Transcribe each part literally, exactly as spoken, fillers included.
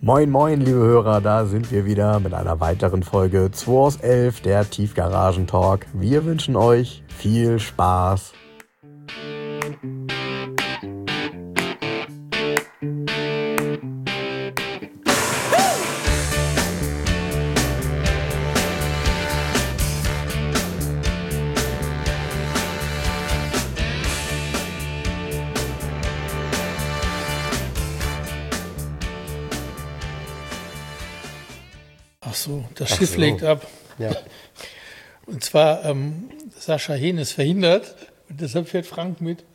Moin moin liebe Hörer, da sind wir wieder mit einer weiteren Folge zwei aus elf, der Tiefgaragen-Talk. Wir wünschen euch viel Spaß. Ach so, das Ach Schiff so. legt ab. Ja. Und zwar, ähm, Sascha Hehn ist verhindert und deshalb fährt Frank mit.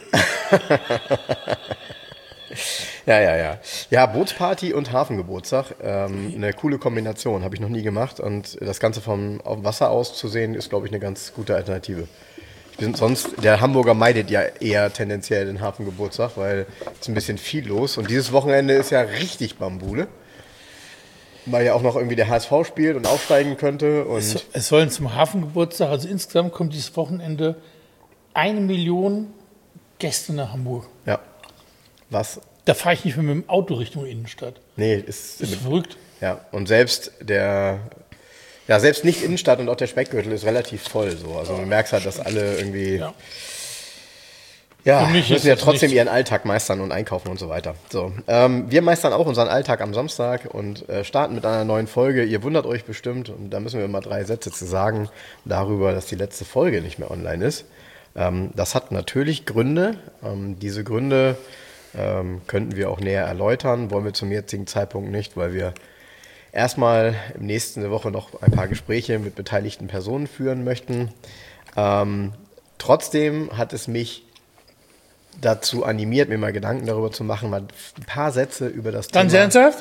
Ja, ja, ja. Ja, Bootsparty und Hafengeburtstag. Ähm, eine coole Kombination, habe ich noch nie gemacht. Und das Ganze vom auf dem Wasser aus zu sehen, ist, glaube ich, eine ganz gute Alternative. Ich bin sonst, der Hamburger meidet ja eher tendenziell den Hafengeburtstag, weil es ein bisschen viel los. Und dieses Wochenende ist ja richtig Bambule. Weil ja auch noch irgendwie der H S V spielt und aufsteigen könnte. Und Es, es sollen zum Hafengeburtstag, also insgesamt kommt dieses Wochenende eine Million Gäste nach Hamburg. ja, was? Da fahre ich nicht mehr mit dem Auto Richtung Innenstadt. Nee, ist, Das ist verrückt. ja. Und selbst der, ja, selbst nicht Innenstadt und auch der Speckgürtel ist relativ voll so. Also man merkt halt, dass alle irgendwie, Ja. ja, Für mich müssen ist ja das trotzdem nichts. ihren Alltag meistern und einkaufen und so weiter. So, ähm, wir meistern auch unseren Alltag am Samstag und äh, starten mit einer neuen Folge. Ihr wundert euch bestimmt und da müssen wir mal drei Sätze zu sagen darüber, dass die letzte Folge nicht mehr online ist. Ähm, das hat natürlich Gründe. Ähm, diese Gründe ähm, könnten wir auch näher erläutern, wollen wir zum jetzigen Zeitpunkt nicht, weil wir erstmal im nächsten Woche noch ein paar Gespräche mit beteiligten Personen führen möchten. Ähm, trotzdem hat es mich dazu animiert, mir mal Gedanken darüber zu machen, mal ein paar Sätze über das Ganz Thema. ernsthaft?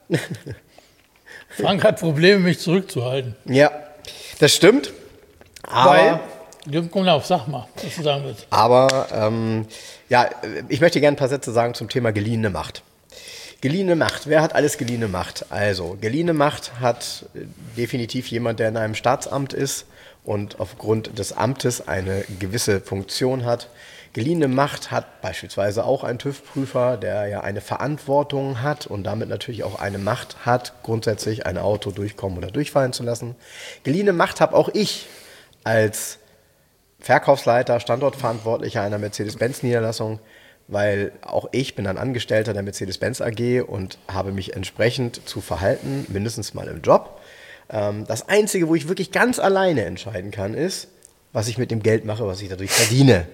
Frank hat Probleme, mich zurückzuhalten. Ja, das stimmt. Aber, Weil, ja, komm auf, sag mal, was du sagen willst. aber ähm, ja, ich möchte gerne ein paar Sätze sagen zum Thema geliehene Macht. Geliehene Macht. Wer hat alles geliehene Macht? Also, geliehene Macht hat äh, definitiv jemand, der in einem Staatsamt ist und aufgrund des Amtes eine gewisse Funktion hat. Geliehene Macht hat beispielsweise auch ein TÜV-Prüfer, der ja eine Verantwortung hat und damit natürlich auch eine Macht hat, grundsätzlich ein Auto durchkommen oder durchfallen zu lassen. Geliehene Macht habe auch ich als Verkaufsleiter, Standortverantwortlicher einer Mercedes-Benz-Niederlassung, weil auch ich bin ein Angestellter der Mercedes-Benz A G und habe mich entsprechend zu verhalten, mindestens mal im Job. Ähm, das Einzige, wo ich wirklich ganz alleine entscheiden kann, ist, was ich mit dem Geld mache, was ich dadurch verdiene.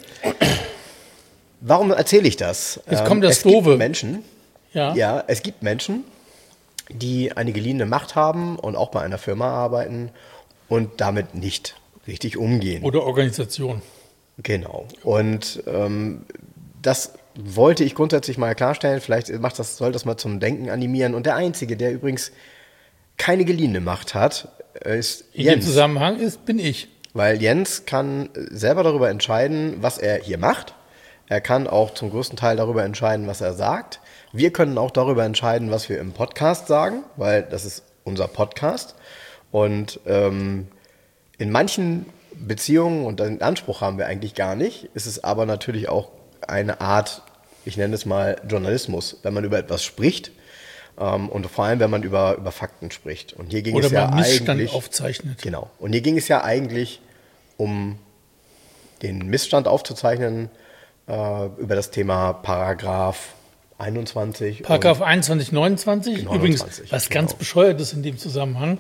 Warum erzähle ich das? Jetzt kommt das es gibt Doofe. Menschen, Ja. ja, es gibt Menschen, die eine geliehene Macht haben und auch bei einer Firma arbeiten und damit nicht richtig umgehen. Oder Organisation. Genau. Und ähm, das wollte ich grundsätzlich mal klarstellen. Vielleicht macht das, soll das mal zum Denken animieren. Und der Einzige, der übrigens keine geliehene Macht hat, ist In dem Jens. Zusammenhang ist, bin ich. Weil Jens kann selber darüber entscheiden, was er hier macht. Er kann auch zum größten Teil darüber entscheiden, was er sagt. Wir können auch darüber entscheiden, was wir im Podcast sagen, weil das ist unser Podcast. Und ähm, in manchen Beziehungen, und den Anspruch haben wir eigentlich gar nicht, ist es aber natürlich auch eine Art, ich nenne es mal Journalismus, wenn man über etwas spricht. Ähm, und vor allem, wenn man über, über Fakten spricht. Und hier ging Oder es ja man Missstand eigentlich aufzeichnet. Genau. Und hier ging es ja eigentlich um den Missstand aufzuzeichnen äh, über das Thema Paragraph einundzwanzig. Paragraph einundzwanzig, neunundzwanzig. Übrigens, neunundzwanzig, was genau. ganz bescheuert ist in dem Zusammenhang.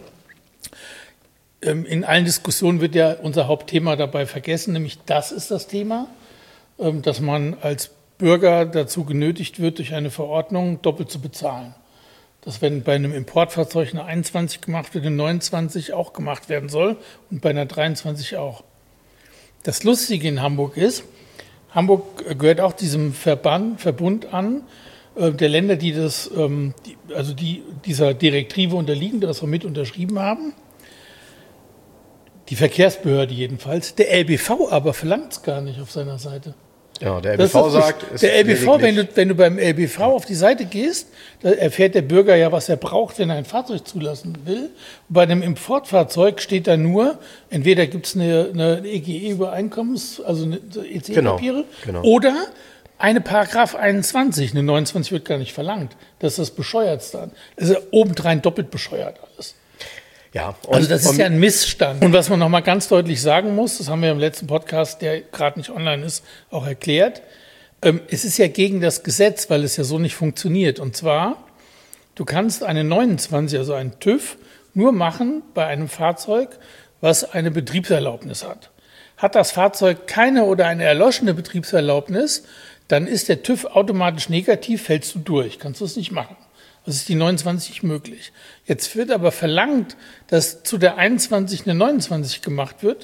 Ähm, in allen Diskussionen wird ja unser Hauptthema dabei vergessen, nämlich das ist das Thema, ähm, dass man als Bürger dazu genötigt wird, durch eine Verordnung doppelt zu bezahlen. Dass wenn bei einem Importfahrzeug eine einundzwanzig gemacht wird, eine neunundzwanzig auch gemacht werden soll und bei einer dreiundzwanzig auch. Das Lustige in Hamburg ist, Hamburg gehört auch diesem Verband, Verbund an, äh, der Länder, die das, ähm, die, also die dieser Direktive unterliegen, die das auch mit unterschrieben haben. Die Verkehrsbehörde jedenfalls. Der L B V aber verlangt es gar nicht auf seiner Seite. Ja, der L B Das V ist sagt, das- es der L B V, ist wenn du, lediglich- wenn du beim L B V auf die Seite gehst, da erfährt der Bürger ja, was er braucht, wenn er ein Fahrzeug zulassen will. Bei einem Importfahrzeug steht da nur, entweder gibt es eine, eine E G E-Übereinkommens, also eine E C E-Papiere, Genau, genau. oder eine Paragraph einundzwanzig, eine neunundzwanzig wird gar nicht verlangt. Das ist das Bescheuertste. Das ist ja obendrein doppelt bescheuert alles. Ja, und, also das ist ja ein Missstand. Und was man nochmal ganz deutlich sagen muss, das haben wir im letzten Podcast, der gerade nicht online ist, auch erklärt, ähm, es ist ja gegen das Gesetz, weil es ja so nicht funktioniert. Und zwar, du kannst eine neunundzwanzig, also einen TÜV, nur machen bei einem Fahrzeug, was eine Betriebserlaubnis hat. Hat das Fahrzeug keine oder eine erloschene Betriebserlaubnis, dann ist der TÜV automatisch negativ, fällst du durch, kannst du es nicht machen. Das ist die neunundzwanzig möglich. Jetzt wird aber verlangt, dass zu der einundzwanzig eine neunundzwanzig gemacht wird.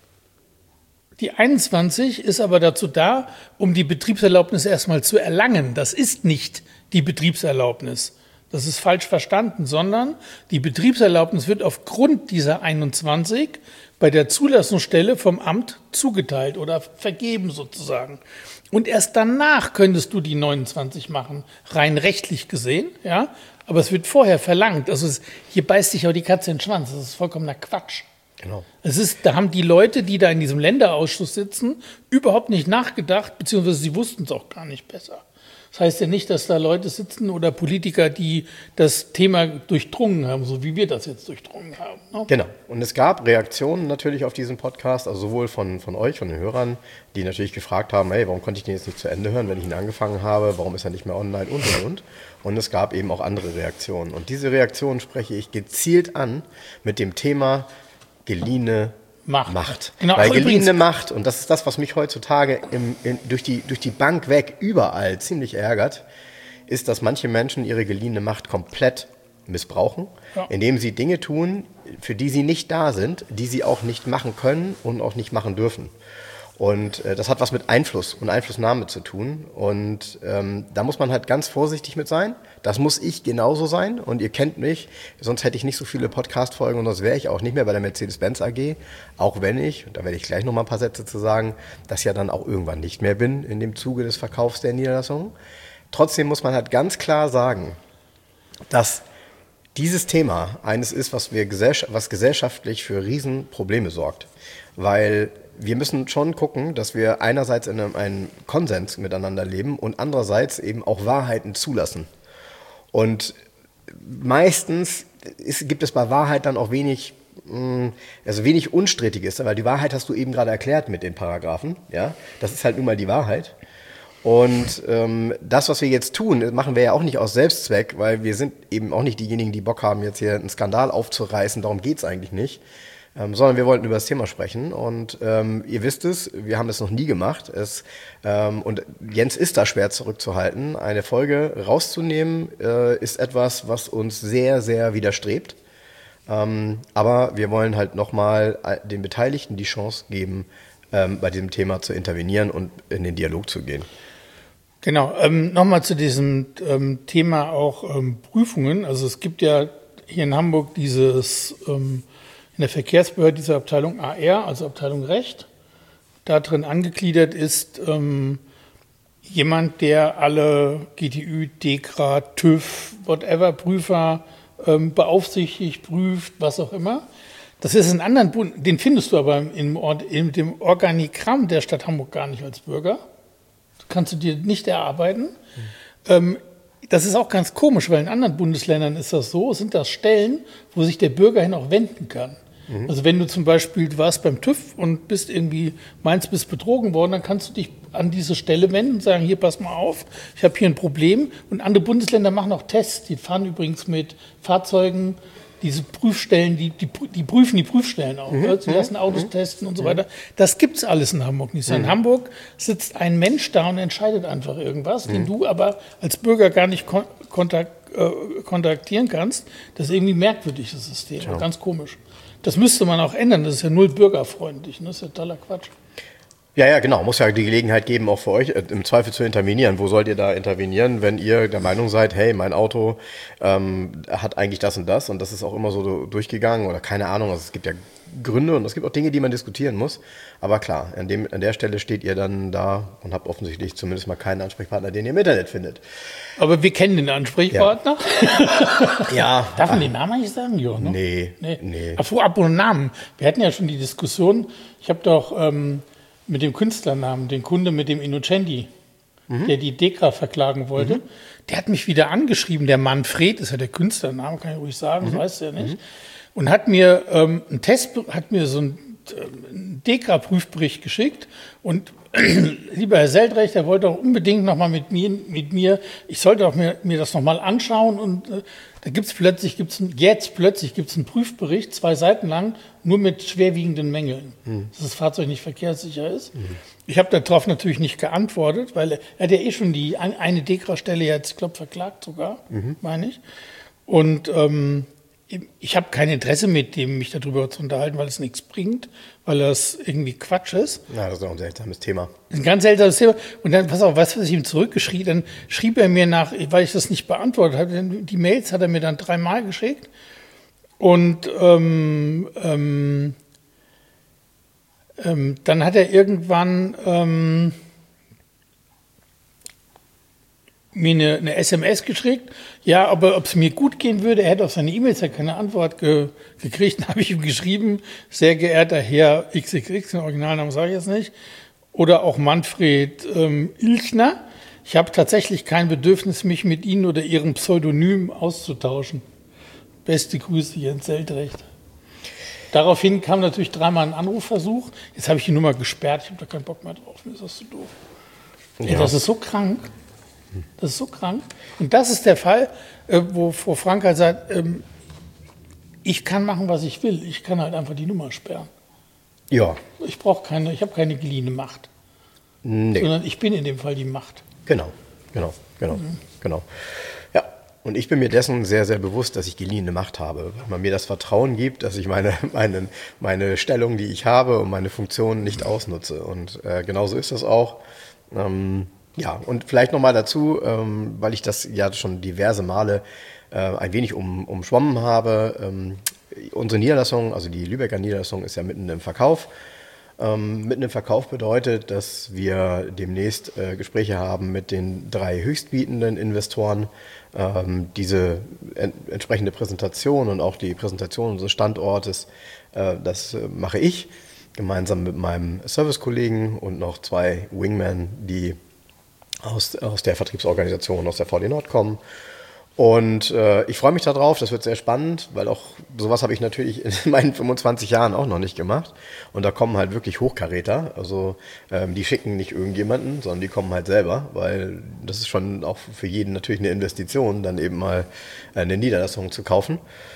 Die einundzwanzig ist aber dazu da, um die Betriebserlaubnis erstmal zu erlangen. Das ist nicht die Betriebserlaubnis. Das ist falsch verstanden, sondern die Betriebserlaubnis wird aufgrund dieser einundzwanzig bei der Zulassungsstelle vom Amt zugeteilt oder vergeben sozusagen. Und erst danach könntest du die neunundzwanzig machen, rein rechtlich gesehen, ja. Aber es wird vorher verlangt. Also es, hier beißt sich auch die Katze in den Schwanz. Das ist vollkommener Quatsch. Genau. Es ist, da haben die Leute, die da in diesem Länderausschuss sitzen, überhaupt nicht nachgedacht, beziehungsweise sie wussten es auch gar nicht besser. Das heißt ja nicht, dass da Leute sitzen oder Politiker, die das Thema durchdrungen haben, so wie wir das jetzt durchdrungen haben. Ne? Genau. Und es gab Reaktionen natürlich auf diesen Podcast, also sowohl von, von euch, von den Hörern, die natürlich gefragt haben, hey, warum konnte ich den jetzt nicht zu Ende hören, wenn ich ihn angefangen habe, warum ist er nicht mehr online und, und, und. Und es gab eben auch andere Reaktionen. Und diese Reaktionen spreche ich gezielt an mit dem Thema geliehene Macht. Macht. Genau. Weil geliehene Macht, und das ist das, was mich heutzutage im, in, durch, die, durch die Bank weg überall ziemlich ärgert, ist, dass manche Menschen ihre geliehene Macht komplett missbrauchen, ja. indem sie Dinge tun, für die sie nicht da sind, die sie auch nicht machen können und auch nicht machen dürfen. Und äh, das hat was mit Einfluss und Einflussnahme zu tun. Und ähm, da muss man halt ganz vorsichtig mit sein. Das muss ich genauso sein. Und ihr kennt mich, sonst hätte ich nicht so viele Podcast-Folgen und sonst wäre ich auch nicht mehr bei der Mercedes-Benz A G. Auch wenn ich, und da werde ich gleich noch mal ein paar Sätze zu sagen, das ja dann auch irgendwann nicht mehr bin in dem Zuge des Verkaufs der Niederlassung. Trotzdem muss man halt ganz klar sagen, dass dieses Thema eines ist, was, wir gesell- was gesellschaftlich für Riesenprobleme sorgt. Weil wir müssen schon gucken, dass wir einerseits in einem, einem Konsens miteinander leben und andererseits eben auch Wahrheiten zulassen. Und meistens ist, gibt es bei Wahrheit dann auch wenig, also wenig Unstrittiges, weil die Wahrheit hast du eben gerade erklärt mit den Paragraphen. Ja? Das ist halt nun mal die Wahrheit. Und ähm, das, was wir jetzt tun, machen wir ja auch nicht aus Selbstzweck, weil wir sind eben auch nicht diejenigen, die Bock haben, jetzt hier einen Skandal aufzureißen. Darum geht's eigentlich nicht. Ähm, sondern wir wollten über das Thema sprechen und ähm, ihr wisst es, wir haben es noch nie gemacht es, ähm, und Jens ist da schwer zurückzuhalten. Eine Folge rauszunehmen äh, ist etwas, was uns sehr, sehr widerstrebt, ähm, aber wir wollen halt nochmal den Beteiligten die Chance geben, ähm, bei diesem Thema zu intervenieren und in den Dialog zu gehen. Genau, ähm, nochmal zu diesem ähm, Thema auch ähm, Prüfungen. Also es gibt ja hier in Hamburg dieses ähm, in der Verkehrsbehörde diese Abteilung A R, also Abteilung Recht. Da drin angegliedert ist ähm, jemand, der alle G T Ü, DEKRA, TÜV, whatever, Prüfer ähm, beaufsichtigt, prüft, was auch immer. Das ist in anderen Bund, den findest du aber im, in dem Organigramm der Stadt Hamburg gar nicht als Bürger. Das kannst du dir nicht erarbeiten. Mhm. Ähm, Das ist auch ganz komisch, weil in anderen Bundesländern ist das so, sind das Stellen, wo sich der Bürger hin auch wenden kann. Mhm. Also wenn du zum Beispiel, du warst beim TÜV und bist irgendwie, meinst, bist betrogen worden, dann kannst du dich an diese Stelle wenden und sagen, hier, pass mal auf, ich habe hier ein Problem. Und andere Bundesländer machen auch Tests, die fahren übrigens mit Fahrzeugen, diese Prüfstellen, die, die, die prüfen die Prüfstellen auch, mhm. sie lassen Autos mhm. testen und so weiter. Das gibt's alles in Hamburg nicht. Mhm. In Hamburg sitzt ein Mensch da und entscheidet einfach irgendwas, mhm. den du aber als Bürger gar nicht kon- kontakt, äh, kontaktieren kannst. Das ist irgendwie merkwürdig, das System, ja. Ganz komisch. Das müsste man auch ändern, das ist ja null bürgerfreundlich, ne? Das ist ja totaler Quatsch. Ja, ja, genau. Muss ja die Gelegenheit geben, auch für euch äh, im Zweifel zu intervenieren. Wo sollt ihr da intervenieren, wenn ihr der Meinung seid, hey, mein Auto ähm, hat eigentlich das und das und das ist auch immer so durchgegangen oder keine Ahnung. Also es gibt ja Gründe und es gibt auch Dinge, die man diskutieren muss. Aber klar, an, dem, an der Stelle steht ihr dann da und habt offensichtlich zumindest mal keinen Ansprechpartner, den ihr im Internet findet. Aber wir kennen den Ansprechpartner. Ja. ja. Darf man den Namen eigentlich sagen? Ja, ne? Nee. Nee. nee. Apropos ab und Namen. Wir hatten ja schon die Diskussion. Ich habe doch ähm, mit dem Künstlernamen den Kunde mit dem Innocenti. mhm. der die Dekra verklagen wollte. Mhm. Der hat mich wieder angeschrieben, der Manfred, ist ja der Künstlername, kann ich ruhig sagen, mhm. das weißt du ja nicht. Mhm. Und hat mir ähm, einen Test, hat mir so einen, einen Dekra-Prüfbericht geschickt und lieber Herr Seldrecht, er wollte auch unbedingt nochmal mit mir, mit mir, ich sollte auch mir, mir das nochmal anschauen und äh, da gibt's plötzlich, gibt's ein, jetzt plötzlich gibt's einen Prüfbericht, zwei Seiten lang, nur mit schwerwiegenden Mängeln, mhm. dass das Fahrzeug nicht verkehrssicher ist. Mhm. Ich habe darauf natürlich nicht geantwortet, weil er, er hat ja eh schon die eine Dekra-Stelle jetzt, ich glaube, verklagt sogar, mhm. meine ich. Und ähm, ich habe kein Interesse mit dem, mich darüber zu unterhalten, weil es nichts bringt, weil das irgendwie Quatsch ist. Ja, das ist auch ein seltsames Thema. Ein ganz seltsames Thema. Und dann, pass auf, weißt du, was ich ihm zurückgeschrieben, dann schrieb er mir nach, weil ich das nicht beantwortet habe, die Mails hat er mir dann dreimal geschickt. Und ähm, ähm, ähm, dann hat er irgendwann ähm, mir eine, eine S M S geschickt, ja, aber ob es mir gut gehen würde, er hätte auf seine E-Mails ja keine Antwort ge, gekriegt. Dann habe ich ihm geschrieben, sehr geehrter Herr X X X, den Originalnamen sage ich jetzt nicht, oder auch Manfred ähm, Ilchner, ich habe tatsächlich kein Bedürfnis, mich mit Ihnen oder Ihrem Pseudonym auszutauschen. Beste Grüße, Jens Seldrecht. Daraufhin kam natürlich dreimal ein Anrufversuch. Jetzt habe ich die Nummer gesperrt, ich habe da keinen Bock mehr drauf, mir ist das zu doof. Ja. Ey, das ist so krank. Das ist so krank. Und das ist der Fall, äh, wo Frau Frank halt sagt, ähm, ich kann machen, was ich will. Ich kann halt einfach die Nummer sperren. Ja. Ich brauche keine, ich habe keine geliehene Macht. Nee. Sondern ich bin in dem Fall die Macht. Genau, genau, genau, mhm. genau. Ja, und ich bin mir dessen sehr, sehr bewusst, dass ich geliehene Macht habe, weil man mir das Vertrauen gibt, dass ich meine, meine, meine Stellung, die ich habe und meine Funktionen nicht ausnutze. Und äh, genauso ist das auch. Ähm, Ja, und vielleicht nochmal dazu, ähm, weil ich das ja schon diverse Male äh, ein wenig um, umschwommen habe. Ähm, unsere Niederlassung, also die Lübecker Niederlassung, ist ja mitten im Verkauf. Ähm, mitten im Verkauf bedeutet, dass wir demnächst äh, Gespräche haben mit den drei höchstbietenden Investoren. Ähm, diese en- entsprechende Präsentation und auch die Präsentation unseres Standortes, äh, das äh, mache ich gemeinsam mit meinem Servicekollegen und noch zwei Wingmen, die Aus, aus der Vertriebsorganisation, aus der V D Nord kommen. Und äh, ich freue mich darauf, das wird sehr spannend, weil auch sowas habe ich natürlich in meinen fünfundzwanzig Jahren auch noch nicht gemacht. Und da kommen halt wirklich Hochkaräter, also ähm, die schicken nicht irgendjemanden, sondern die kommen halt selber, weil das ist schon auch für jeden natürlich eine Investition, dann eben mal eine Niederlassung zu kaufen.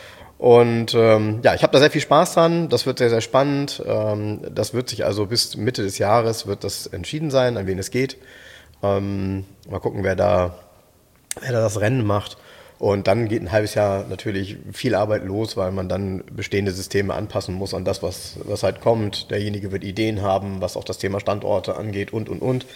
Und ähm, ja, ich habe da sehr viel Spaß dran, das wird sehr, sehr spannend. Ähm, das wird sich also bis Mitte des Jahres wird das entschieden sein, an wen es geht. Ähm, mal gucken, wer da, wer da das Rennen macht. Und dann geht ein halbes Jahr natürlich viel Arbeit los, weil man dann bestehende Systeme anpassen muss an das, was, was halt kommt. Derjenige wird Ideen haben, was auch das Thema Standorte angeht und, und, und.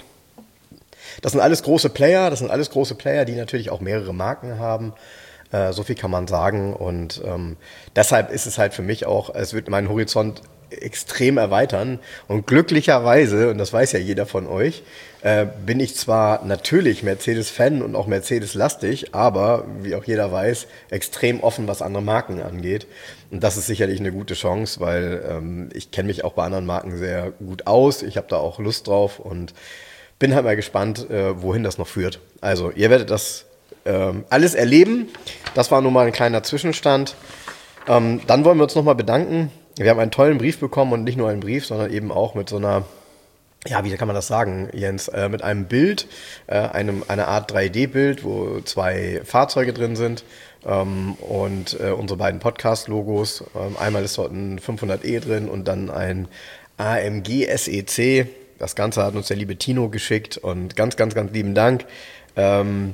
Das sind alles große Player, das sind alles große Player, die natürlich auch mehrere Marken haben. Äh, so viel kann man sagen. Und ähm, deshalb ist es halt für mich auch, es wird meinen Horizont extrem erweitern. Und glücklicherweise, und das weiß ja jeder von euch, äh, bin ich zwar natürlich Mercedes-Fan und auch Mercedes-lastig, aber, wie auch jeder weiß, extrem offen, was andere Marken angeht. Und das ist sicherlich eine gute Chance, weil ähm, ich kenne mich auch bei anderen Marken sehr gut aus. Ich habe da auch Lust drauf und bin halt mal gespannt, äh, wohin das noch führt. Also, ihr werdet das ähm, alles erleben. Das war nun mal ein kleiner Zwischenstand. Ähm, dann wollen wir uns nochmal bedanken. Wir haben einen tollen Brief bekommen und nicht nur einen Brief, sondern eben auch mit so einer, ja, wie kann man das sagen, Jens, äh, mit einem Bild, äh, einem, einer Art drei D Bild, wo zwei Fahrzeuge drin sind ähm, und äh, unsere beiden Podcast-Logos. Ähm, einmal ist dort ein fünfhundert e drin und dann ein A M G S E C. Das Ganze hat uns der liebe Tino geschickt und ganz, ganz, ganz lieben Dank. Ähm,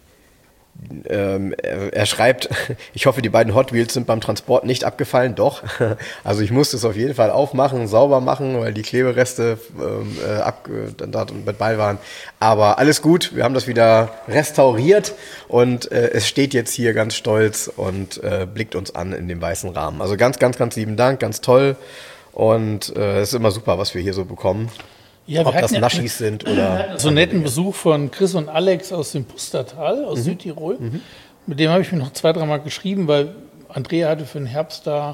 Ähm, er, er schreibt, ich hoffe, die beiden Hot Wheels sind beim Transport nicht abgefallen. Doch, also ich musste es auf jeden Fall aufmachen, sauber machen, weil die Klebereste ähm, äh, ab, äh, da mit bei waren. Aber alles gut, wir haben das wieder restauriert und äh, es steht jetzt hier ganz stolz und äh, blickt uns an in dem weißen Rahmen. Also ganz, ganz, ganz lieben Dank, ganz toll und äh, es ist immer super, was wir hier so bekommen. Ja, ob das ja, Naschis sind oder... So einen netten Besuch von Chris und Alex aus dem Pustertal, aus mhm. Südtirol. Mhm. Mit dem habe ich mir noch zwei, dreimal geschrieben, weil Andrea hatte für den Herbst da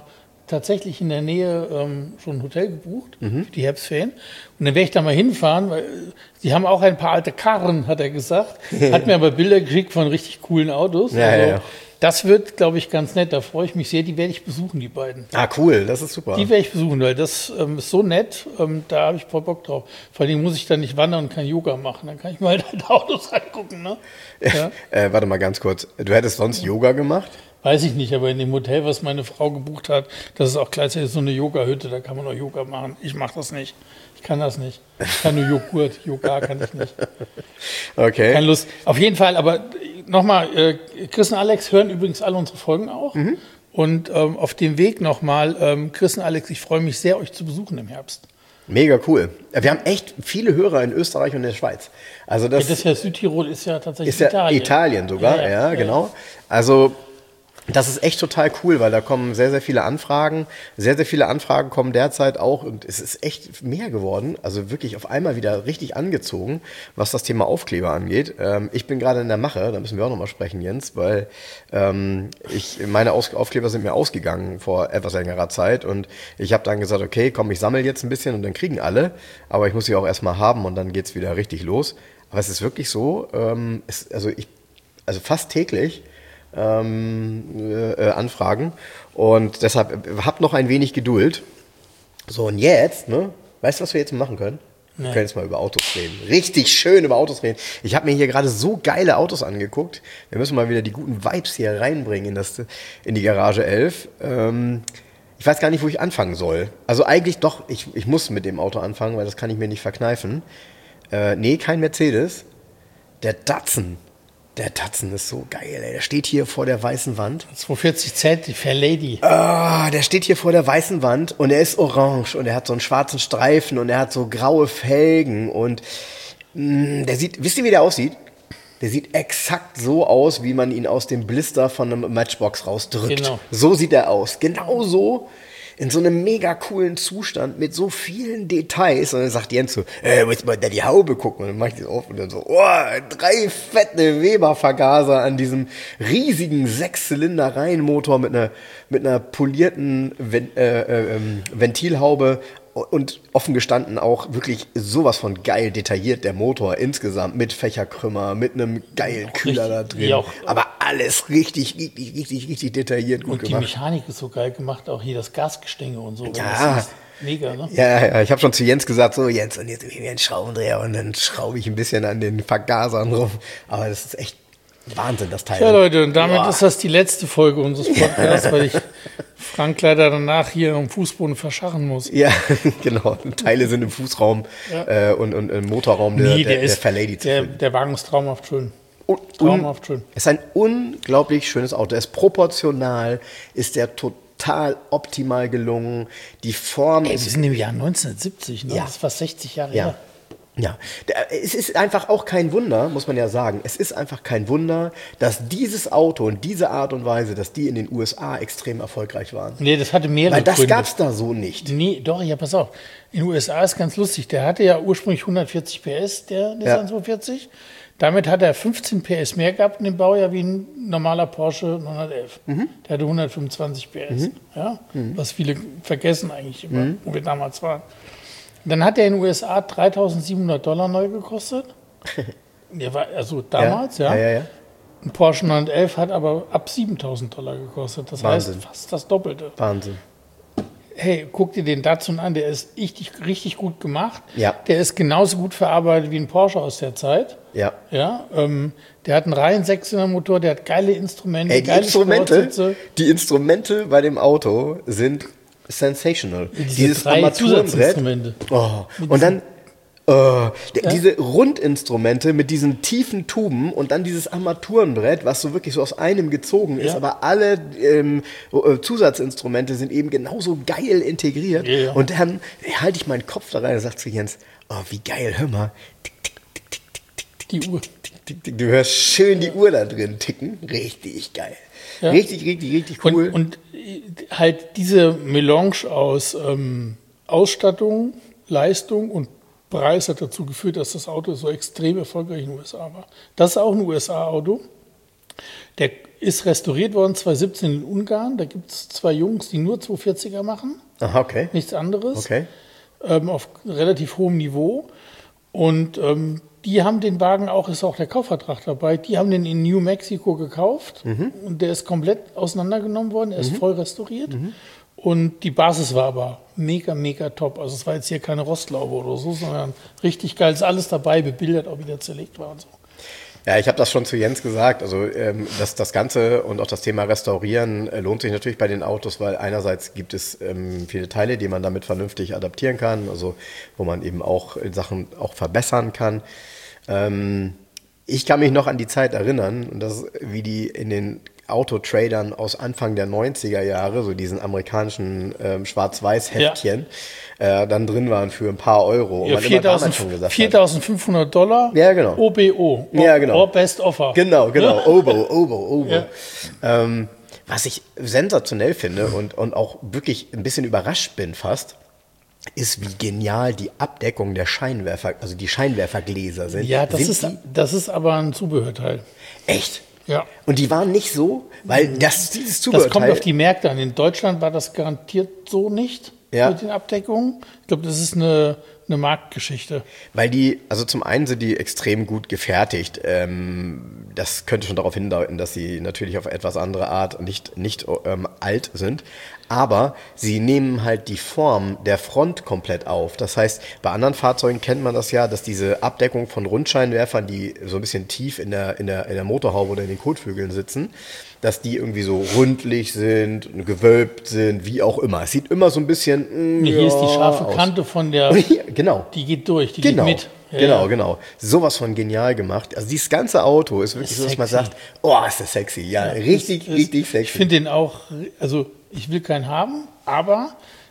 tatsächlich in der Nähe ähm, schon ein Hotel gebucht mhm. für die Herbstferien. Und dann werde ich da mal hinfahren, weil sie haben auch ein paar alte Karren, hat er gesagt. Hat mir aber Bilder geschickt von richtig coolen Autos. Ja, also, ja, ja. Das wird, glaube ich, ganz nett. Da freue ich mich sehr. Die werde ich besuchen, die beiden. Ah, cool. Das ist super. Die werde ich besuchen, weil das ähm, ist so nett. Ähm, da habe ich voll Bock drauf. Vor allem muss ich dann nicht wandern und kein Yoga machen. Dann kann ich mir halt alte Autos angucken. Ne? Ja. äh, warte mal ganz kurz. Du hättest sonst ja. Yoga gemacht? Weiß ich nicht, aber in dem Hotel, was meine Frau gebucht hat, das ist auch gleichzeitig so eine Yoga-Hütte. Da kann man auch Yoga machen. Ich mache das nicht. Ich kann das nicht. Ich kann nur Joghurt. Yoga kann ich nicht. Okay. Keine Lust. Auf jeden Fall, aber nochmal, äh, Chris und Alex hören übrigens alle unsere Folgen auch. Mhm. Und ähm, auf dem Weg nochmal, ähm, Chris und Alex, ich freue mich sehr, euch zu besuchen im Herbst. Mega cool. Wir haben echt viele Hörer in Österreich und in der Schweiz. Also das, ja, das ist ja Südtirol, ist ja tatsächlich ist ja Italien. Italien sogar, ja, ja, ja genau. Also das ist echt total cool, weil da kommen sehr, sehr viele Anfragen. Sehr, sehr viele Anfragen kommen derzeit auch und es ist echt mehr geworden. Also wirklich auf einmal wieder richtig angezogen, was das Thema Aufkleber angeht. Ähm, ich bin gerade in der Mache, da müssen wir auch nochmal sprechen, Jens, weil ähm, ich, meine Aus- Aufkleber sind mir ausgegangen vor etwas längerer Zeit und ich habe dann gesagt, okay, komm, ich sammle jetzt ein bisschen und dann kriegen alle, aber ich muss sie auch erstmal haben und dann geht's wieder richtig los. Aber es ist wirklich so, ähm, es, also ich, also fast täglich Ähm, äh, Anfragen und deshalb habt noch ein wenig Geduld. So und jetzt, ne? Weißt du, was wir jetzt machen können? Nee. Wir können jetzt mal über Autos reden. Richtig schön über Autos reden. Ich habe mir hier gerade so geile Autos angeguckt. Wir müssen mal wieder die guten Vibes hier reinbringen in, das, in die Garage elf. Ähm, ich weiß gar nicht, wo ich anfangen soll. Also eigentlich doch, ich, ich muss mit dem Auto anfangen, weil das kann ich mir nicht verkneifen. Äh, nee, kein Mercedes. Der Datsun. Der Datsun ist so geil, ey. Der steht hier vor der weißen Wand. zweihundertvierzig Z, die Fair Lady. Ah, der steht hier vor der weißen Wand und er ist orange und er hat so einen schwarzen Streifen und er hat so graue Felgen und mh, der sieht, wisst ihr, wie der aussieht? Der sieht exakt so aus, wie man ihn aus dem Blister von einem Matchbox rausdrückt. Genau. So sieht er aus. Genau so. In so einem mega coolen Zustand mit so vielen Details. Und dann sagt Jens so, äh, muss mal da die Haube gucken. Und dann mach ich das auf und dann so, oh, drei fette Weber-Vergaser an diesem riesigen Sechszylinder-Reihenmotor mit einer, mit einer polierten Ven- äh, äh, Ventilhaube. Und offen gestanden auch wirklich sowas von geil detailliert, der Motor insgesamt mit Fächerkrümmer, mit einem geilen Kühler da drin. Auch, aber alles richtig, richtig, richtig, richtig detailliert gut und gemacht. Und die Mechanik ist so geil gemacht, auch hier das Gasgestänge und so. Ja, das ist mega, ne? Ja, ja, ich habe schon zu Jens gesagt, so Jens, und jetzt wie ein Schraubendreher und dann schraube ich ein bisschen an den Vergasern rum. Aber das ist echt Wahnsinn, das Teil. Ja, Leute, und damit Boah. ist das die letzte Folge unseres Podcasts, weil ich Frank leider danach hier am Fußboden verscharren muss. Ja, genau. Teile sind im Fußraum ja. äh, und, und im Motorraum der, nee, der, der, ist, der Fair Lady zu der, finden. Der Wagen ist traumhaft schön. Un, traumhaft schön. Es ist ein unglaublich schönes Auto. Er ist proportional, ist der total optimal gelungen. Die Form. Ey, wir sind im Jahr neunzehnhundertsiebzig, ne? Ja. Das ist fast sechzig Jahre ja. her. Ja, es ist einfach auch kein Wunder, muss man ja sagen, es ist einfach kein Wunder, dass dieses Auto und diese Art und Weise, dass die in den U S A extrem erfolgreich waren. Nee, das hatte mehrere Weil das Gründe. gab's da so nicht. Nee, doch, ja, pass auf. In den U S A ist ganz lustig, der hatte ja ursprünglich hundertvierzig P S, der Nissan ja. zweihundertvierzig. Damit hat er fünfzehn P S mehr gehabt in dem Baujahr wie ein normaler Porsche neunhundertelf. Mhm. Der hatte hundertfünfundzwanzig P S, mhm. ja? Mhm. Was viele vergessen eigentlich immer, mhm. wo wir damals waren. Dann hat er in den U S A dreitausendsiebenhundert Dollar neu gekostet. Der war also damals, ja. ja. ja, ja, ja. Ein Porsche neunhundertelf hat aber ab siebentausend Dollar gekostet. Das Wahnsinn. heißt fast das Doppelte. Wahnsinn. Hey, guck dir den Datsun an, der ist richtig, richtig gut gemacht. Ja. Der ist genauso gut verarbeitet wie ein Porsche aus der Zeit. Ja. Ja, ähm, der hat einen reinen Sechszylindermotor, der hat geile Instrumente, Ey, die geile Instrumente, die Instrumente bei dem Auto sind sensational. Diese Dieses drei Armaturenbrett. Oh. Und dann äh, ja? diese Rundinstrumente mit diesen tiefen Tuben und dann dieses Armaturenbrett, was so wirklich so aus einem gezogen ist, ja. aber alle ähm, Zusatzinstrumente sind eben genauso geil integriert. Ja, ja. Und dann halte ich meinen Kopf da rein und sage zu Jens, oh, wie geil, hör mal. Die Uhr. Du hörst schön die Uhr da drin ticken. Richtig geil. Ja. Richtig, richtig, richtig cool. Und, und halt diese Melange aus ähm, Ausstattung, Leistung und Preis hat dazu geführt, dass das Auto so extrem erfolgreich in den U S A war. Das ist auch ein U S A-Auto. Der Ist restauriert worden zweitausendsiebzehn in Ungarn. Da gibt es zwei Jungs, die nur zweihundertvierziger machen. Aha, okay. Nichts anderes. Okay. Ähm, auf relativ hohem Niveau. Und ähm, die haben den Wagen auch, ist auch der Kaufvertrag dabei, die haben den in New Mexico gekauft. Mhm. Und der ist komplett auseinandergenommen worden. Er ist mhm. voll restauriert. Mhm. Und die Basis war aber mega, mega top. Also es war jetzt hier keine Rostlaube oder so, sondern richtig geil. Ist alles dabei, bebildert, auch wieder zerlegt war und so. Ja, ich habe das schon zu Jens gesagt. Also ähm, das, das Ganze und auch das Thema Restaurieren äh, lohnt sich natürlich bei den Autos, weil einerseits gibt es ähm, viele Teile, die man damit vernünftig adaptieren kann, also wo man eben auch Sachen auch verbessern kann. Ähm, ich kann mich noch an die Zeit erinnern, und das, wie die in den Autotradern aus Anfang der neunziger Jahre, so diesen amerikanischen ähm, Schwarz-Weiß-Heftchen, ja. äh, dann drin waren für ein paar Euro. Und ja, man immer damals schon gesagt viertausendfünfhundert Dollar, ja, genau. O B O, ja, genau. Or Best Offer. Genau, genau, Obo, Obo, Obo. Ja. Ähm, was ich sensationell finde und, und auch wirklich ein bisschen überrascht bin fast, ist, wie genial die Abdeckung der Scheinwerfer, also die Scheinwerfergläser sind. Ja, das, sind ist, die, das ist aber ein Zubehörteil. Echt? Ja. Und die waren nicht so, weil das, dieses Zubehörteil... Das kommt auf die Märkte an. In Deutschland war das garantiert so nicht ja. mit den Abdeckungen. Ich glaube, das ist eine, eine Marktgeschichte. Weil die, also zum einen sind die extrem gut gefertigt. Ähm, das könnte schon darauf hindeuten, dass sie natürlich auf etwas andere Art nicht, nicht ähm, alt sind. Aber sie nehmen halt die Form der Front komplett auf. Das heißt, bei anderen Fahrzeugen kennt man das ja, dass diese Abdeckung von Rundscheinwerfern, die so ein bisschen tief in der, in der, in der Motorhaube oder in den Kotflügeln sitzen, dass die irgendwie so rundlich sind, gewölbt sind, wie auch immer. Es sieht immer so ein bisschen mh, Hier ja, ist die scharfe aus. Kante von der, genau. die geht durch, die genau. geht mit. Ja, genau, ja. genau. Sowas von genial gemacht. Also dieses ganze Auto ist wirklich ist so, dass man sexy. sagt, oh, ist das sexy. Ja, Ja, richtig, ist, ist, richtig sexy. Ich finde den auch, also ich will keinen haben, aber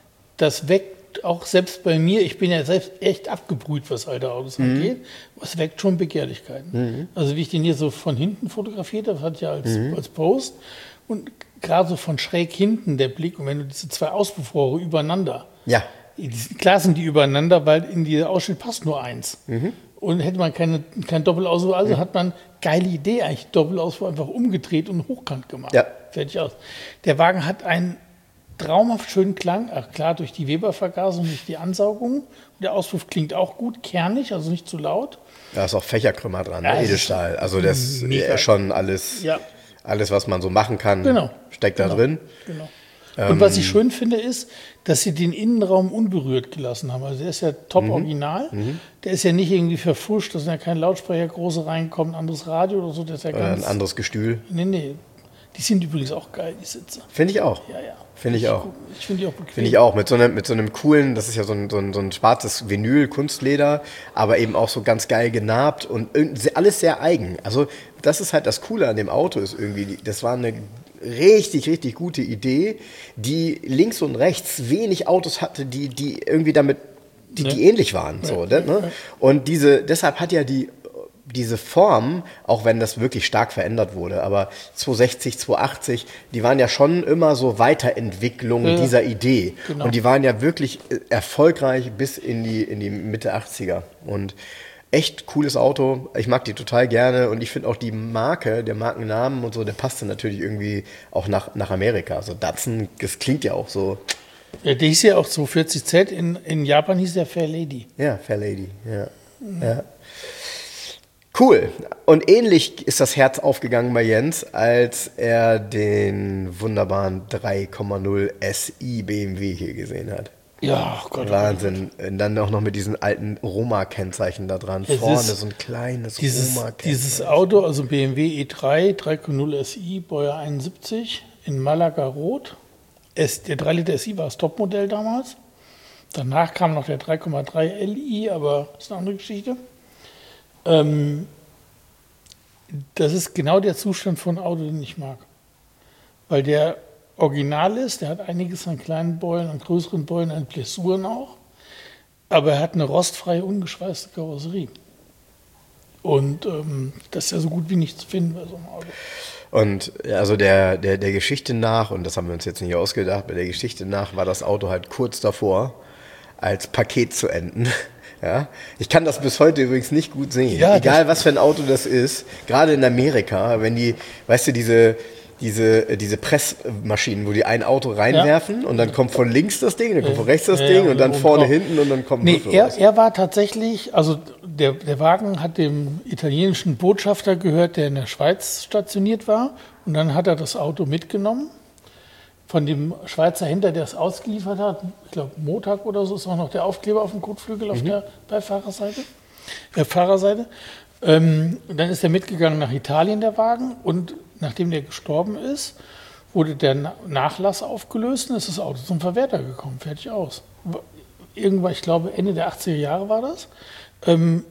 das weckt auch selbst bei mir, ich bin ja selbst echt abgebrüht, was alte Autos mhm. angeht, es weckt schon Begehrlichkeiten. Mhm. Also wie ich den hier so von hinten fotografiert habe, das hatte ich ja als, mhm. als Post und gerade so von schräg hinten der Blick und wenn du diese zwei Auspuffrohre übereinander, ja. klar sind die übereinander, weil in dieser Ausschnitt passt nur eins. Mhm. Und hätte man keine, kein Doppelauspuff, also mhm. hat man, geile Idee eigentlich, Doppelauspuff einfach umgedreht und hochkant gemacht. Ja. Fertig aus. Der Wagen hat einen traumhaft schönen Klang, ach klar, durch die Weber-Vergasung, durch die Ansaugung. Der Auspuff klingt auch gut, kernig, also nicht zu laut. Da ist auch Fächerkrümmer dran, ja, ne? Edelstahl. Also das ist schon alles, ja. alles, was man so machen kann, genau. steckt da genau. drin. Genau. Und was ich schön finde, ist, dass sie den Innenraum unberührt gelassen haben. Also der ist ja top mhm. original. Mhm. Der ist ja nicht irgendwie verfuscht, da sind ja keine Lautsprecher große reinkommen, ein anderes Radio oder so. Der ist ja ganz, ein anderes Gestühl. Nee, nee. Die sind übrigens auch geil, die Sitze. Finde ich auch. Ja, ja. Finde ich auch. Ich finde die auch bequem. Finde ich auch. Mit so, einem, mit so einem coolen, das ist ja so ein, so ein, so ein schwarzes Vinyl, Kunstleder, aber eben auch so ganz geil genarbt und alles sehr eigen. Also das ist halt das Coole an dem Auto, ist irgendwie, das war eine richtig, richtig gute Idee, die links und rechts wenig Autos hatte, die, die irgendwie damit, die, die ja. ähnlich waren. Ja. So, ne? Und diese, deshalb hat ja die diese Form, auch wenn das wirklich stark verändert wurde, aber zweihundertsechzig, zweihundertachtzig, die waren ja schon immer so Weiterentwicklungen ja, dieser Idee. Genau. Und die waren ja wirklich erfolgreich bis in die, in die Mitte achtziger. Und echt cooles Auto. Ich mag die total gerne. Und ich finde auch die Marke, der Markennamen und so, der passte natürlich irgendwie auch nach, nach Amerika. Also Datsun, das klingt ja auch so. Ja, der hieß ja auch so vierzig Z. In, in Japan hieß der Fair Lady. Ja, Fair Lady, ja. Mhm. ja. Cool. Und ähnlich ist das Herz aufgegangen bei Jens, als er den wunderbaren drei Komma null S I B M W hier gesehen hat. Ja, oh Gott. Wahnsinn. Und dann auch noch mit diesen alten Roma-Kennzeichen da dran. Es Vorne so ein kleines Roma-Kennzeichen. Dieses Auto, also B M W E drei, drei Komma null S I, Baujahr einundsiebzig, in Malaga Rot. Es, der drei Liter S I war das Topmodell damals. Danach kam noch der drei Komma drei L I, aber das ist eine andere Geschichte. Ähm, das ist genau der Zustand von Auto, den ich mag. Weil der original ist, der hat einiges an kleinen Beulen, an größeren Beulen, an Blessuren auch. Aber er hat eine rostfreie, ungeschweißte Karosserie. Und ähm, das ist ja so gut wie nicht zu finden bei so einem Auto. Und also der, der, der Geschichte nach, und das haben wir uns jetzt nicht ausgedacht, bei der Geschichte nach war das Auto halt kurz davor, als Paket zu enden. Ja, ich kann das bis heute übrigens nicht gut sehen. Ja, Egal, was für ein Auto das ist. Gerade in Amerika, wenn die, weißt du, diese, diese, diese Pressmaschinen, wo die ein Auto reinwerfen ja. und dann kommt von links das Ding, dann kommt von rechts das ja, Ding ja, und dann vorne, hinten und dann kommt nee, er, er war tatsächlich, also der, der Wagen hat dem italienischen Botschafter gehört, der in der Schweiz stationiert war. Und dann hat er das Auto mitgenommen. Von dem Schweizer Händler, der es ausgeliefert hat, ich glaube Montag oder so, ist auch noch der Aufkleber auf dem Kotflügel auf mhm. der Beifahrerseite. Äh, Fahrerseite. Ähm, dann ist er mitgegangen nach Italien, der Wagen. Und nachdem der gestorben ist, wurde der Na- Nachlass aufgelöst und ist das Auto zum Verwerter gekommen. Fertig aus. Irgendwann, ich glaube Ende der achtziger Jahre war das. Ähm,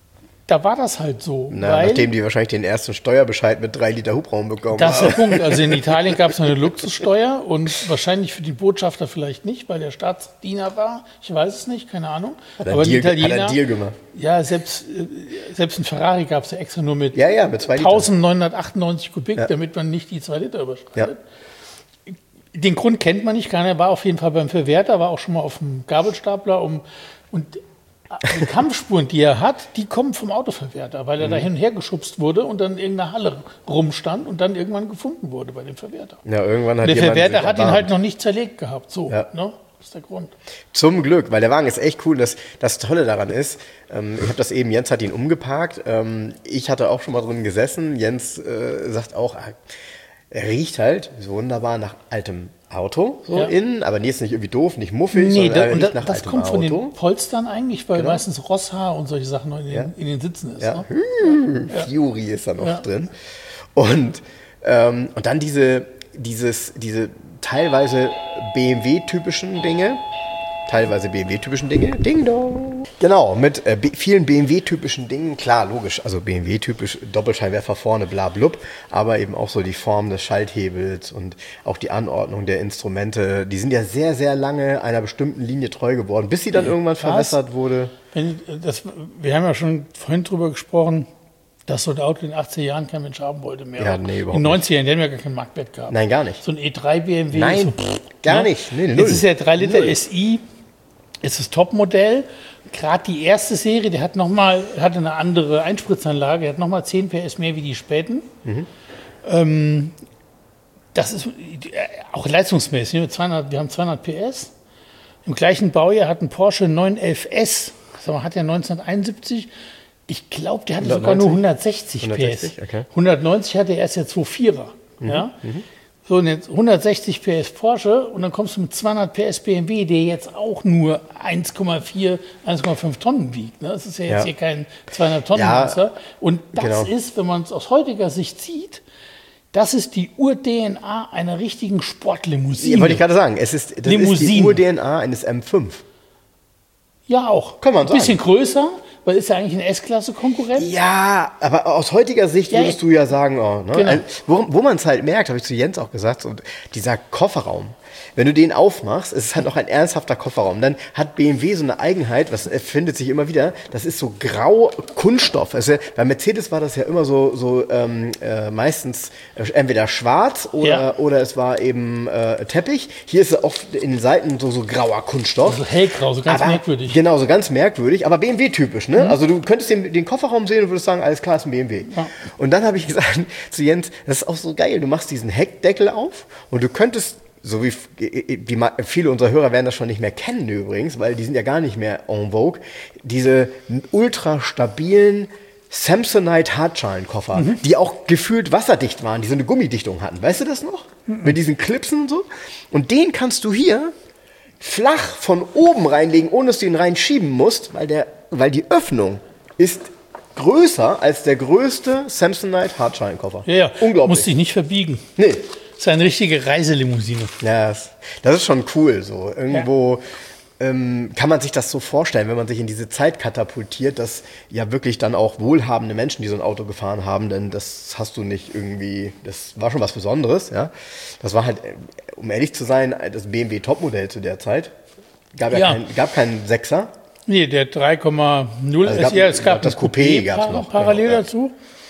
Da war das halt so. Na, weil nachdem die wahrscheinlich den ersten Steuerbescheid mit drei Liter Hubraum bekommen das haben. ist der Punkt. Also in Italien gab es eine Luxussteuer und wahrscheinlich für die Botschafter vielleicht nicht, weil der Staatsdiener war. Ich weiß es nicht, keine Ahnung. Hat er Aber Deal, Italiener, hat er einen Deal gemacht. Ja, selbst, selbst ein Ferrari gab es ja extra nur mit, ja, ja, mit zwei Liter. neunzehnhundertachtundneunzig Kubik, ja. damit man nicht die zwei Liter überschreitet. Ja. Den Grund kennt man nicht, keiner war auf jeden Fall beim Verwerter, war auch schon mal auf dem Gabelstapler. Um, und die Kampfspuren, die er hat, die kommen vom Autoverwerter, weil er mhm. da hin und her geschubst wurde und dann in irgendeiner Halle rumstand und dann irgendwann gefunden wurde bei dem Verwerter. Ja, irgendwann hat der Verwerter hat ihn halt noch nicht zerlegt gehabt. So, ja. ne? Das ist der Grund. Zum Glück, weil der Wagen ist echt cool. Das, das Tolle daran ist, ähm, ich habe das eben, Jens hat ihn umgeparkt. Ähm, ich hatte auch schon mal drin gesessen. Jens äh, sagt auch, er riecht halt so wunderbar nach altem Auto, so ja. innen, aber nee, ist nicht irgendwie doof, nicht muffig, nee, sondern da, nicht das, nach das altem kommt von Auto. den Polstern eigentlich, weil genau. meistens Rosshaar und solche Sachen noch in den, ja. in den Sitzen ist. Ja. Ne? Hm, ja. Fury ist da noch ja. drin. Und, ähm, und dann diese, dieses, diese teilweise B M W-typischen Dinge, teilweise B M W-typischen Dinge, Ding Dong. Genau, mit äh, B- vielen B M W-typischen Dingen, klar, logisch, also B M W-typisch, Doppelscheinwerfer vorne, bla blub, aber eben auch so die Form des Schalthebels und auch die Anordnung der Instrumente, die sind ja sehr, sehr lange einer bestimmten Linie treu geworden, bis sie dann irgendwann verbessert wurde. Wenn, das, wir haben ja schon vorhin drüber gesprochen, dass so ein Auto in den achtziger Jahren kein Mensch haben wollte mehr. Ja, nee, überhaupt in den neunzigern, die haben ja gar keinen Marktwert gehabt. Nein, gar nicht. So ein E drei B M W. Nein, so, pff, gar ne? nicht. Nee, null. Jetzt ist der drei Liter Null. S I, ist das Topmodell. Gerade die erste Serie, der hat noch mal, hatte eine andere Einspritzanlage, der hat nochmal zehn P S mehr wie die späten. Mhm. Ähm, das ist auch leistungsmäßig. zweihundert, wir haben zweihundert P S. Im gleichen Baujahr hat ein Porsche neun elf S, das hat ja neunzehnhunderteinundsiebzig, ich glaube, der hatte hundertneunzig? sogar nur hundertsechzig, hundertsechzig? P S. Okay. hundertneunzig hatte er erst der zwei Vierer. Mhm. Ja? Mhm. So, und jetzt hundertsechzig P S Porsche und dann kommst du mit zweihundert P S B M W, der jetzt auch nur eins Komma vier, eins Komma fünf Tonnen wiegt. Ne? Das ist ja jetzt Ja. hier kein zweihundert Tonnen Monster. Ja, und das genau. ist, wenn man es aus heutiger Sicht sieht, das ist die Ur-D N A einer richtigen Sportlimousine. Ja, wollte ich gerade sagen, es ist, das ist die Ur-D N A eines M fünf. Ja, auch. Kann man sagen. Ein bisschen größer, weil ist ja eigentlich ein S-Klasse-Konkurrent. Ja, aber aus heutiger Sicht Ja, würdest du ja sagen, oh, ne? Genau. Also, wo, wo man es halt merkt, habe ich zu Jens auch gesagt, und dieser Kofferraum, wenn du den aufmachst, es ist halt noch ein ernsthafter Kofferraum, dann hat B M W so eine Eigenheit, was findet sich immer wieder, das ist so grau Kunststoff. Also bei Mercedes war das ja immer so, so ähm, äh, meistens äh, entweder schwarz oder, Ja. oder es war eben äh, Teppich. Hier ist es oft in den Seiten so, so grauer Kunststoff. Also hellgrau, so ganz aber, merkwürdig. Genau, so ganz merkwürdig, aber B M W-typisch. Ne? Mhm. Also du könntest den, den Kofferraum sehen und würdest sagen, alles klar, ist ein B M W. Ja. Und dann habe ich gesagt zu Jens, das ist auch so geil, du machst diesen Heckdeckel auf und du könntest, so wie die, viele unserer Hörer werden das schon nicht mehr kennen übrigens, weil die sind ja gar nicht mehr en vogue, diese ultra stabilen Samsonite Hartschalenkoffer, mhm. die auch gefühlt wasserdicht waren, die so eine Gummidichtung hatten. Weißt du das noch? Mhm. Mit diesen Clipsen und so. Und den kannst du hier flach von oben reinlegen, ohne dass du ihn reinschieben musst, weil, der, weil die Öffnung ist größer als der größte Samsonite Hartschalenkoffer. Ja, ja. Unglaublich. Musst dich nicht verbiegen. Nee. Das ist eine richtige Reiselimousine. Ja, das, das ist schon cool. So. Irgendwo ja. ähm, kann man sich das so vorstellen, wenn man sich in diese Zeit katapultiert, dass ja wirklich dann auch wohlhabende Menschen, die so ein Auto gefahren haben, denn das hast du nicht irgendwie, das war schon was Besonderes. Ja? Das war halt, um ehrlich zu sein, das B M W Topmodell zu der Zeit. Gab ja, ja. Kein, gab keinen Sechser. Nee, der drei Komma null also ist gab, ja, es gab das Coupé gab's noch parallel genau, dazu.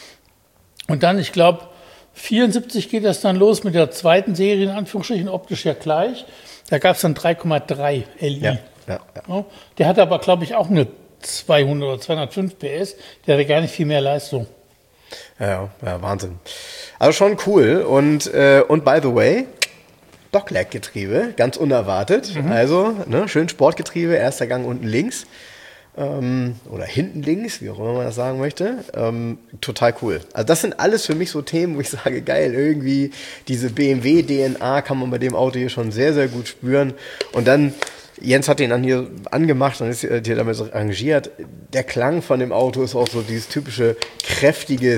Und dann, ich glaube, vierundsiebzig geht das dann los mit der zweiten Serie, in Anführungsstrichen, optisch ja gleich. Da gab es dann drei Komma drei L I. Ja, ja, ja. Der hatte aber, glaube ich, auch eine zweihundert oder zweihundertfünf P S, der hatte gar nicht viel mehr Leistung. Ja, ja, Wahnsinn. Also schon cool. Und, äh, und by the way, Dogleg-Getriebe, ganz unerwartet. Mhm. Also, ne, schön Sportgetriebe, erster Gang unten links. Ähm, oder hinten links, wie auch immer man das sagen möchte. Ähm, total cool. Also das sind alles für mich so Themen, wo ich sage, geil, irgendwie diese B M W-D N A kann man bei dem Auto hier schon sehr, sehr gut spüren. Und dann, Jens hat ihn dann hier angemacht und ist hier damit so arrangiert. Der Klang von dem Auto ist auch so dieses typische kräftige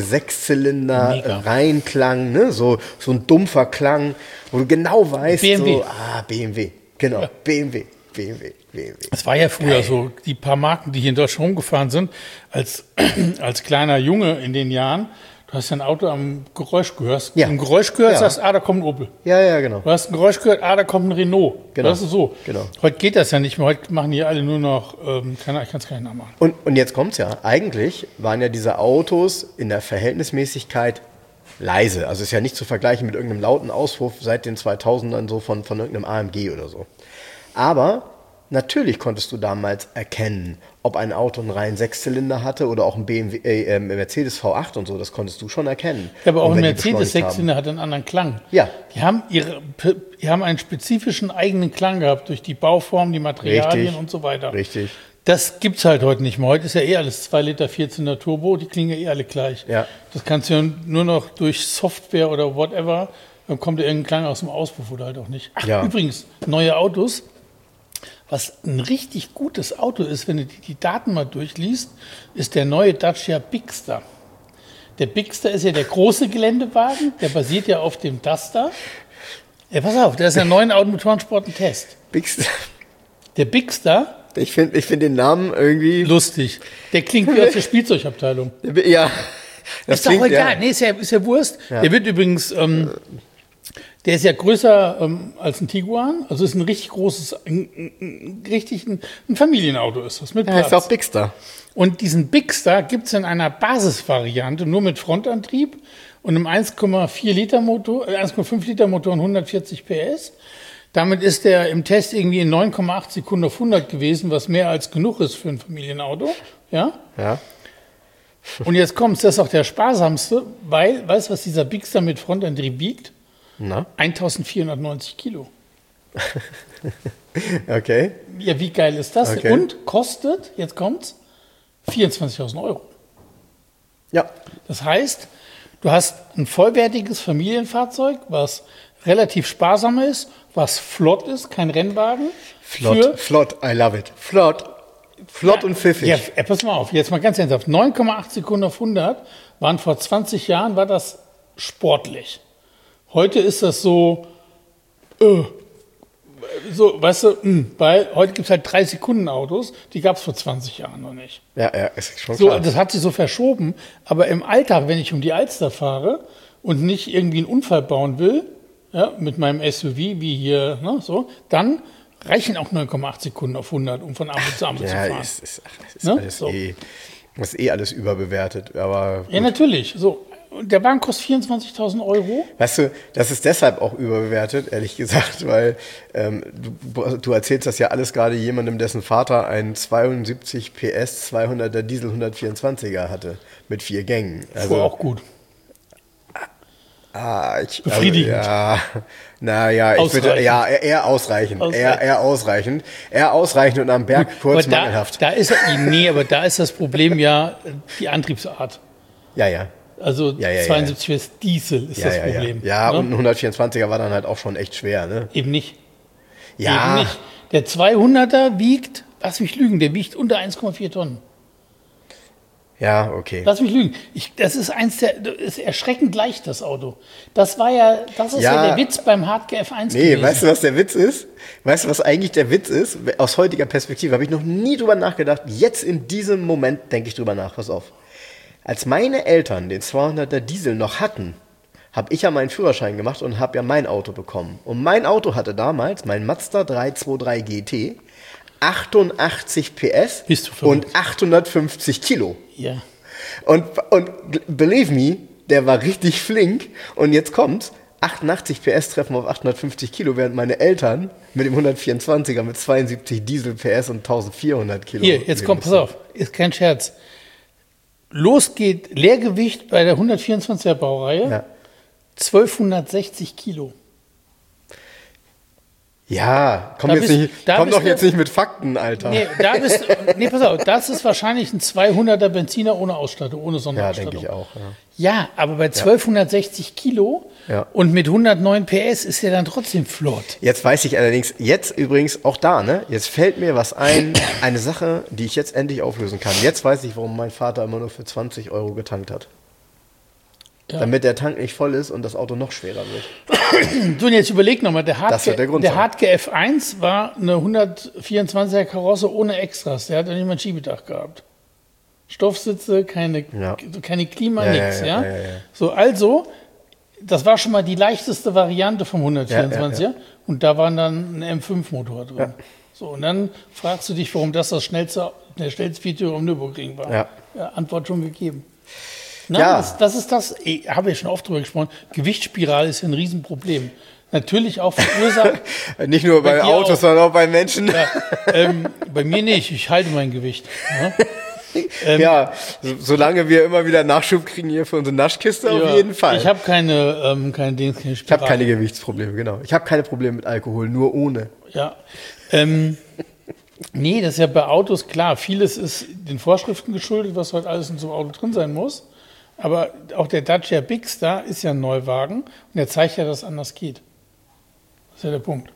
Sechszylinder-Reinklang, ne? so, so ein dumpfer Klang, wo du genau weißt, B M W. so, ah, B M W, genau, ja. B M W, B M W. Es war ja früher Geil. so, die paar Marken, die hier in Deutschland rumgefahren sind, als, als kleiner Junge in den Jahren, du hast ein Auto am Geräusch gehört, ja. ein Geräusch gehört, ja. sagst, ah, da kommt ein Opel. Ja, ja, genau. Du hast ein Geräusch gehört, ah, da kommt ein Renault. Genau. Das ist so. Genau. Heute geht das ja nicht mehr, heute machen die alle nur noch, ähm, keine, ich kann es gar nicht nachmachen. Und, und jetzt kommt's ja, eigentlich waren ja diese Autos in der Verhältnismäßigkeit leise. Also ist ja nicht zu vergleichen mit irgendeinem lauten Auspuff seit den zweitausendern so von, von irgendeinem A M G oder so. Aber natürlich konntest du damals erkennen, ob ein Auto einen reinen Sechszylinder hatte oder auch ein B M W, äh, Mercedes V acht und so, das konntest du schon erkennen. Ja, aber auch ein Mercedes Sechszylinder hat einen anderen Klang. Ja. Die haben, ihre, die haben einen spezifischen eigenen Klang gehabt durch die Bauform, die Materialien Richtig. und so weiter. Richtig. Das gibt's halt heute nicht mehr. Heute ist ja eh alles zwei Liter Vierzylinder Turbo, die klingen ja eh alle gleich. Ja. Das kannst du ja nur noch durch Software oder whatever, dann kommt ja irgendein Klang aus dem Auspuff oder halt auch nicht. Ach, ja. Übrigens, neue Autos. Was ein richtig gutes Auto ist, wenn du die, die Daten mal durchliest, ist der neue Dacia Bigster. Der Bigster ist ja der große Geländewagen, der basiert ja auf dem Duster. Ja, pass auf, der ist ja neuen Automotorensport ein Test. Bigster. Der Bigster. Ich finde ich find den Namen irgendwie lustig. Der klingt wie aus der Spielzeugabteilung. Ja. Das ist doch egal. Ja. Nee, ist ja, ist ja Wurst. Ja. Der wird übrigens... Ähm, Der ist ja größer ähm, als ein Tiguan, also ist ein richtig großes, ein, ein, richtig ein, ein Familienauto ist das mit Platz. Ja, ist auch Bigster. Und diesen Bigster gibt es in einer Basisvariante nur mit Frontantrieb und einem eins Komma vier Liter Motor, äh, eins Komma fünf Liter Motor und hundertvierzig P S. Damit ist der im Test irgendwie in neun Komma acht Sekunden auf hundert gewesen, was mehr als genug ist für ein Familienauto. Ja. Ja. Und jetzt kommt's, das ist auch der sparsamste, weil, weißt du, was dieser Bigster mit Frontantrieb wiegt? Na? eintausendvierhundertneunzig Kilo. Okay. Ja, wie geil ist das? Okay. Und kostet, jetzt kommt's, vierundzwanzigtausend Euro. Ja. Das heißt, du hast ein vollwertiges Familienfahrzeug, was relativ sparsam ist, was flott ist, kein Rennwagen. Flott, flott, I love it. Flott, flott ja, und pfiffig. Ja, pass mal auf, jetzt mal ganz ernsthaft. neun Komma acht Sekunden auf hundert waren vor zwanzig Jahren, war das sportlich. Heute ist das so, äh, so, weißt du, mh, weil heute gibt es halt drei Sekunden Autos, die gab es vor zwanzig Jahren noch nicht. Ja, ja, ist schon so, klar. Das hat sich so verschoben, aber im Alltag, wenn ich um die Alster fahre und nicht irgendwie einen Unfall bauen will, ja, mit meinem S U V, wie hier, ne, so, dann reichen auch neun Komma acht Sekunden auf hundert, um von Ampel zu Ampel ja, zu fahren. Ja, ist, ist, ist ne? alles so. eh, das ist eh alles überbewertet, aber ja, natürlich, so. Der Wagen kostet vierundzwanzigtausend Euro. Weißt du, das ist deshalb auch überbewertet, ehrlich gesagt, weil ähm, du, du erzählst das ja alles gerade jemandem, dessen Vater einen zweiundsiebzig P S zweihunderter Diesel hundertvierundzwanziger hatte mit vier Gängen. Also, das war auch gut. Ah, ich, Befriedigend. Also, ja, naja, ich würde, ja, eher ausreichend, ausreichend. Eher, eher ausreichend, eher ausreichend und am Berg kurz aber da, mangelhaft. Da ist, nee, aber da ist das Problem ja die Antriebsart. Ja, ja. Also ja, ja, zweiundsiebzig ja. P S Diesel ist ja, das ja, Problem. Ja, ja ne? Und ein hundertvierundzwanziger war dann halt auch schon echt schwer, ne? Eben nicht. Ja. Eben nicht. Der zweihunderter wiegt, lass mich lügen, der wiegt unter eins Komma vier Tonnen. Ja, okay. Lass mich lügen. Ich, das ist eins der, das ist erschreckend leicht, das Auto. Das war ja, das ist ja, ja der Witz beim Hardcore F eins nee, gewesen. Weißt du, was der Witz ist? Weißt du, was eigentlich der Witz ist? Aus heutiger Perspektive habe ich noch nie drüber nachgedacht. Jetzt in diesem Moment denke ich drüber nach. Pass auf. Als meine Eltern den zweihunderter Diesel noch hatten, habe ich ja meinen Führerschein gemacht und habe ja mein Auto bekommen. Und mein Auto hatte damals, mein Mazda drei zwei drei G T, achtundachtzig P S und achthundertfünfzig Kilo. Ja. Und, und believe me, der war richtig flink. Und jetzt kommt's, achtundachtzig P S treffen auf achthundertfünfzig Kilo, während meine Eltern mit dem hundertvierundzwanziger mit zweiundsiebzig Diesel P S und eintausendvierhundert Kilo. Hier, jetzt kommt, pass auf, ist kein Scherz. Los geht Leergewicht bei der hundertvierundzwanziger Baureihe, Ja. zwölfhundertsechzig Kilo. Ja, komm, Da jetzt bist- nicht, da komm bist doch du- jetzt nicht mit Fakten, Alter. Nee, da bist, nee, pass auf, das ist wahrscheinlich ein zweihunderter Benziner ohne Ausstattung, ohne Ja, Sonderausstattung. denke ich auch. Ja. Ja, aber bei zwölfhundertsechzig Kilo Ja. und mit hundertneun P S ist er dann trotzdem flott. Jetzt weiß ich allerdings, jetzt übrigens auch da, ne? Jetzt fällt mir was ein, eine Sache, die ich jetzt endlich auflösen kann. Jetzt weiß ich, warum mein Vater immer nur für zwanzig Euro getankt hat. Ja. Damit der Tank nicht voll ist und das Auto noch schwerer wird. So, und jetzt überleg nochmal, der Das wird der Hartke, Grund der sein. Hartke F eins war eine hundertvierundzwanziger Karosse ohne Extras. Der hat ja nicht mal ein Schiebedach gehabt. Stoffsitze, keine, Ja. keine Klima, Ja, ja, nix. ja, Ja, ja, ja, ja. So, also, das war schon mal die leichteste Variante vom hundertvierundzwanziger. Ja, ja, Und da war dann ein M fünf Motor drin. Ja. So, und dann fragst du dich, warum das das schnellste, der schnellste Viertürer am Nürburgring war. Ja. Ja, Antwort schon gegeben. Na, Ja. das, das ist das, ich habe ja schon oft drüber gesprochen, Gewichtsspirale ist ja ein Riesenproblem. Natürlich auch verursacht. Nicht nur bei, dir Autos, auch. sondern auch bei Menschen. Ja, ähm, bei mir nicht, ich halte mein Gewicht. Ja, Ja, so, solange wir immer wieder Nachschub kriegen hier für unsere Naschkiste, auf Ja, jeden Fall. Ich habe keine, ähm, keine Dings, keine Ich habe Spirale. keine Gewichtsprobleme, genau. Ich habe keine Probleme mit Alkohol, nur ohne. Ja. Ähm, nee, das ist ja bei Autos klar. Vieles ist den Vorschriften geschuldet, was heute alles in so einem Auto drin sein muss. Aber auch der Dacia Bigster ist ja ein Neuwagen und der zeigt ja, dass es anders geht. Das ist ja der Punkt.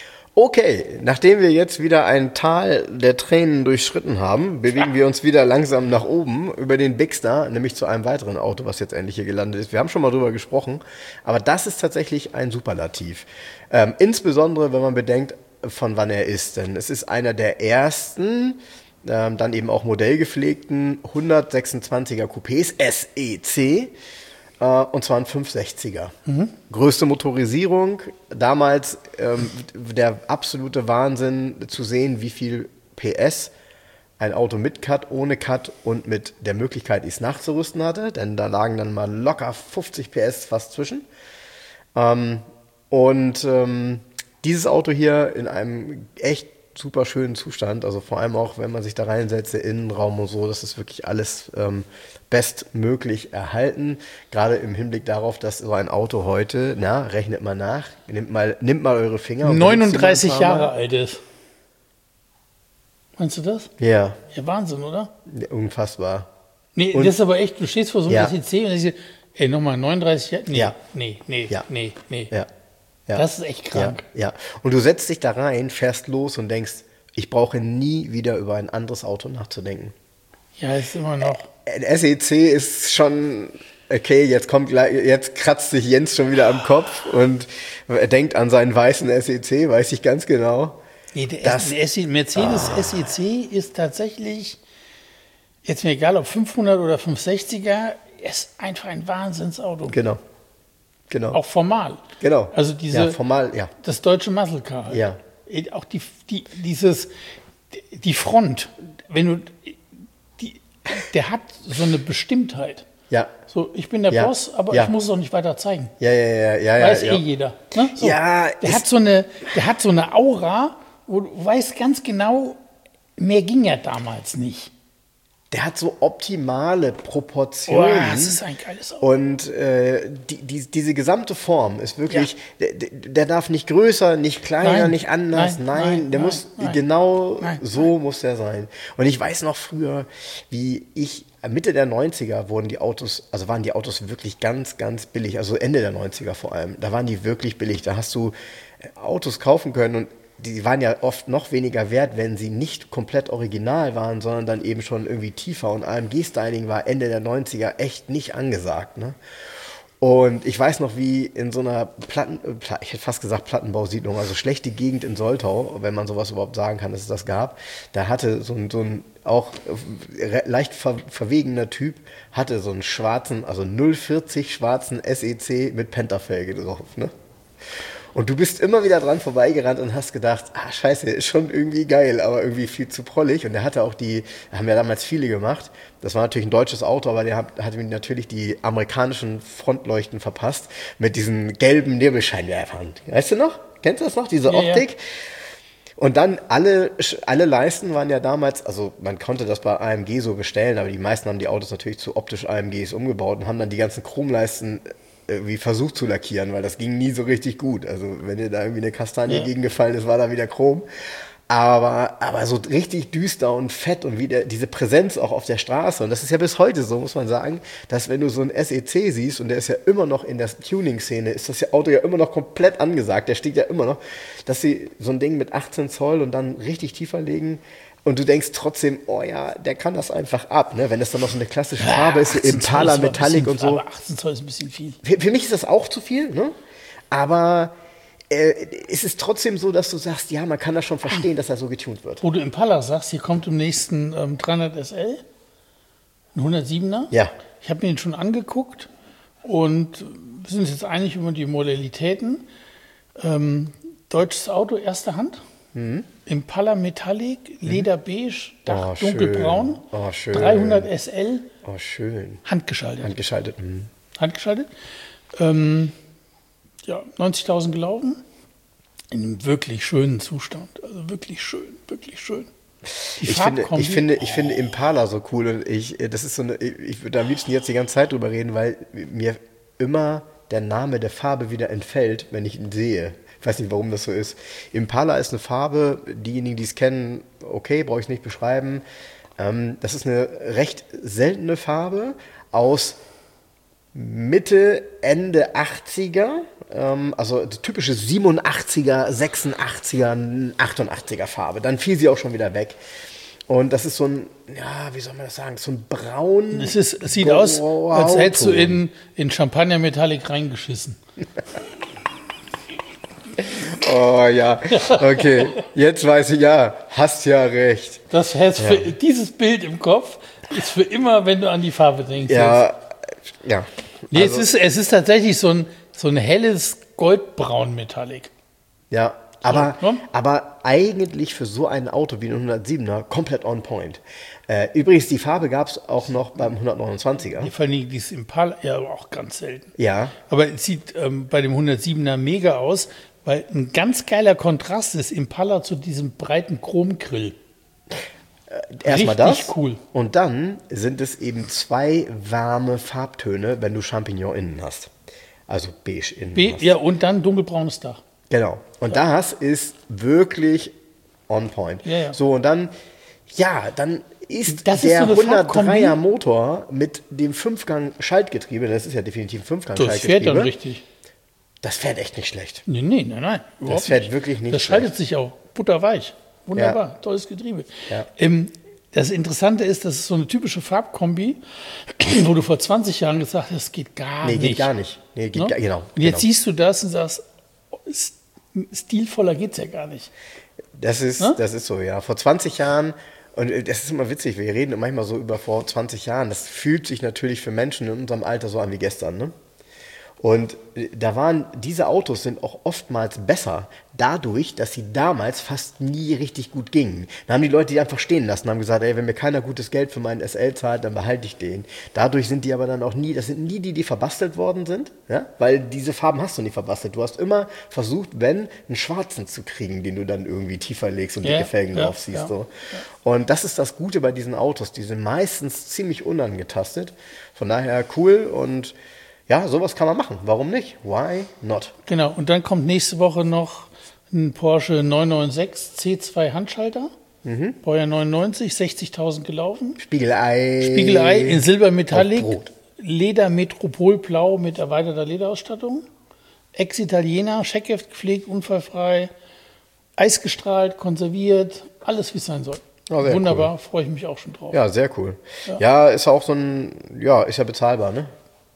Okay, nachdem wir jetzt wieder ein Tal der Tränen durchschritten haben, bewegen wir uns wieder langsam nach oben über den Bigster, nämlich zu einem weiteren Auto, was jetzt endlich hier gelandet ist. Wir haben schon mal drüber gesprochen, aber das ist tatsächlich ein Superlativ. Ähm, insbesondere, wenn man bedenkt, von wann er ist. Denn es ist einer der ersten, ähm, dann eben auch modellgepflegten hundertsechsundzwanziger Coupés S E C. Und zwar ein fünfhundertsechziger. Mhm. Größte Motorisierung. Damals ähm, der absolute Wahnsinn zu sehen, wie viel P S ein Auto mit Cut, ohne Cut und mit der Möglichkeit, es nachzurüsten hatte. Denn da lagen dann mal locker fünfzig P S fast zwischen. Ähm, und ähm, dieses Auto hier in einem echt super schönen Zustand, also vor allem auch, wenn man sich da reinsetzt, der Innenraum und so, das ist wirklich alles ähm, bestmöglich erhalten, gerade im Hinblick darauf, dass so ein Auto heute, na, rechnet mal nach, nimmt mal, nimmt mal eure Finger. und neununddreißig benutzt sie mal ein paar Jahre alt ist. Meinst du das? Mal. Ja, Ja, Wahnsinn, oder? unfassbar. Nee, Und- das ist aber echt, du stehst vor so einem Ja. S E C und ich ey, nochmal neununddreißig Jahre? Nee, Ja. nee, nee, Ja. nee, nee. Ja. Ja. Das ist echt krank. Ja, ja. Und du setzt dich da rein, fährst los und denkst, ich brauche nie wieder über ein anderes Auto nachzudenken. Ja, ist immer noch. Ein S E C ist schon, okay, jetzt kommt gleich, jetzt kratzt sich Jens schon wieder am Kopf und er denkt an seinen weißen S E C, weiß ich ganz genau. Nee, der Das- S- der Mercedes S E C ist tatsächlich, jetzt mir egal ob fünfhundert oder fünfhundertsechziger, ist einfach ein Wahnsinnsauto. Genau. Genau. Auch formal. genau. Also diese, ja, formal, ja. das deutsche Muscle Car. Halt. Ja. Auch die, die, dieses, die Front, wenn du, die, der hat so eine Bestimmtheit. Ja. So, ich bin der Ja. Boss, aber Ja. ich muss es auch nicht weiter zeigen. Ja, ja, ja, ja, ja. Weiß ja. eh jeder. Ne? So. Ja, der ist- hat so eine, der hat so eine Aura, wo du weißt ganz genau, mehr ging ja damals nicht. Der hat so optimale Proportionen. Oh, das ist ein geiles Auto. Und äh, die, die, diese gesamte Form ist wirklich, der, der- der darf nicht größer, nicht kleiner, Nein, nicht anders. nein, Nein, nein, der nein, muss nein, genau nein, so muss der sein. Und ich weiß noch früher, wie ich Mitte der neunziger wurden die Autos, also waren die Autos wirklich ganz, ganz billig. Also Ende der neunziger vor allem. Da waren die wirklich billig. Da hast du Autos kaufen können und die waren ja oft noch weniger wert, wenn sie nicht komplett original waren, sondern dann eben schon irgendwie tiefer. Und A M G-Styling war Ende der neunziger echt nicht angesagt. Ne? Und ich weiß noch, wie in so einer Platten, äh, Pla- ich hätte fast gesagt Plattenbausiedlung, also schlechte Gegend in Soltau, wenn man sowas überhaupt sagen kann, dass es das gab, da hatte so ein, so ein auch äh, leicht ver verwegener Typ, hatte so einen schwarzen, also null vierzig schwarzen S E C mit Pentafelge drauf. Ne? Und du bist immer wieder dran vorbeigerannt und hast gedacht, ah scheiße, ist schon irgendwie geil, aber irgendwie viel zu prollig. Und der hatte auch die, haben ja damals viele gemacht, das war natürlich ein deutsches Auto, aber der hat, hatte mir natürlich die amerikanischen Frontleuchten verpasst mit diesen gelben Nebelscheinwerfern. Weißt du noch? Kennst du das noch, diese Ja, Optik? ja. Und dann alle, alle Leisten waren ja damals, also man konnte das bei A M G so bestellen, aber die meisten haben die Autos natürlich zu optisch A M Gs umgebaut und haben dann die ganzen Chromleisten irgendwie versucht zu lackieren, weil das ging nie so richtig gut. Also wenn dir da irgendwie eine Kastanie Ja. gegengefallen ist, war da wieder Chrom. Aber, aber so richtig düster und fett und wieder diese Präsenz auch auf der Straße. Und das ist ja bis heute so, muss man sagen, dass wenn du so einen S E C siehst, und der ist ja immer noch in der Tuning-Szene, ist das Auto ja immer noch komplett angesagt, der steht ja immer noch, dass sie so ein Ding mit achtzehn Zoll und dann richtig tiefer legen. Und du denkst trotzdem, oh ja, der kann das einfach ab, ne? Wenn das dann noch so eine klassische Farbe ist, so Impala Metallic und so. Aber achtzehn Zoll ist ein bisschen viel. Für, für mich ist das auch zu viel, ne? Aber äh, es ist trotzdem so, dass du sagst, ja, man kann das schon verstehen, dass er so getunt wird. Wo du Impala sagst, hier kommt im nächsten ähm, dreihundert S L, ein hundertsiebener. Ja. Ich habe mir den schon angeguckt und wir sind uns jetzt einig über die Modalitäten. Ähm, deutsches Auto, erste Hand. Mhm. Impala Metallic, Lederbeige, Dach Oh, schön. dunkelbraun, Oh, schön. dreihundert S L, Oh, schön. handgeschaltet. Handgeschaltet. Mhm. handgeschaltet. Ähm, ja, neunzigtausend gelaufen. In einem wirklich schönen Zustand. Also wirklich schön, wirklich schön. Die Ich finde, Farbkombi- ich, finde, ich finde Impala so cool und ich, das ist so eine, ich würde am liebsten jetzt die ganze Zeit drüber reden, weil mir immer der Name der Farbe wieder entfällt, wenn ich ihn sehe. Ich weiß nicht, warum das so ist. Impala ist eine Farbe, diejenigen, die es kennen, okay, brauche ich es nicht beschreiben. Ähm, das ist eine recht seltene Farbe aus Mitte, Ende achtziger, ähm, also typische siebenundachtziger, sechsundachtziger, achtundachtziger Farbe. Dann fiel sie auch schon wieder weg. Und das ist so ein, ja, wie soll man das sagen, so ein braun. Es, ist, es sieht aus, als hättest du in, in Champagner Metallic reingeschissen. Oh ja, okay, jetzt weiß ich, ja, hast ja recht. Das heißt, für, dieses Bild im Kopf ist für immer, wenn du an die Farbe denkst. Ja, ja. Nee, Also, es, ist, es ist tatsächlich so ein, so ein helles Goldbraun Metallic. ja, aber, So, ne? aber eigentlich für so ein Auto wie ein hundertsiebener komplett on point. Äh, übrigens, die Farbe gab es auch noch beim hundertneunundzwanziger. Vor allem dieses Impala, ja, aber auch ganz selten. Ja, Aber es sieht ähm, bei dem hundertsiebener mega aus, weil ein ganz geiler Kontrast ist Impala zu diesem breiten Chromgrill. erstmal Richtig das. cool. Und dann sind es eben zwei warme Farbtöne, wenn du Champignon innen hast. Also beige innen B, hast. ja, und dann dunkelbraunes Dach. Genau. Und das ist wirklich on point. Ja, ja. So, und dann, ja, dann ist Das ist der so eine hundertdreier Farbkombi. Motor mit dem Fünfgang-Schaltgetriebe, das ist ja definitiv ein Das fährt Fünfgang-Schaltgetriebe. dann richtig. Das fährt echt nicht schlecht. Nee, nee, nein, nein. überhaupt fährt nicht. wirklich nicht Das schaltet sich auch butterweich. Wunderbar, Ja. tolles Getriebe. Ja. Ähm, das Interessante ist, das ist so eine typische Farbkombi, wo du vor zwanzig Jahren gesagt hast, das geht gar Nee, nicht. geht gar nicht. Nee, geht Ne? gar, genau. Und jetzt genau. siehst du das und sagst, oh, ist- stilvoller geht's ja gar nicht. Das ist, Ne? das ist so, ja. Vor zwanzig Jahren, und äh, das ist immer witzig, wir reden manchmal so über vor zwanzig Jahren, das fühlt sich natürlich für Menschen in unserem Alter so an wie gestern, ne? Und äh, da waren, diese Autos sind auch oftmals besser dadurch, dass sie damals fast nie richtig gut gingen. Da haben die Leute die einfach stehen lassen, haben gesagt, ey, wenn mir keiner gutes Geld für meinen S L zahlt, dann behalte ich den. Dadurch sind die aber dann auch nie, das sind nie die, die verbastelt worden sind, ja? Weil diese Farben hast du nie verbastelt. Du hast immer versucht, wenn, einen schwarzen zu kriegen, den du dann irgendwie tiefer legst und Ja, dicke Felgen ja, drauf siehst. ja. So. Und das ist das Gute bei diesen Autos, die sind meistens ziemlich unangetastet. Von daher cool und ja, sowas kann man machen. Warum nicht? Why not? Genau, und dann kommt nächste Woche noch ein Porsche neunhundertsechsundneunzig C zwei Handschalter. Mhm. Baujahr neunundneunzig, sechzigtausend gelaufen. Spiegelei. Spiegelei in Silbermetallic, Auf Brot. Leder Metropolblau mit erweiterter Lederausstattung. Ex-Italiener, Scheckheft gepflegt, unfallfrei, eisgestrahlt, konserviert, alles wie es sein soll. Ja, sehr Wunderbar, freue ich mich auch schon drauf. Ja, sehr cool. Ja. ist auch so ein, ja, ist ja bezahlbar, ne?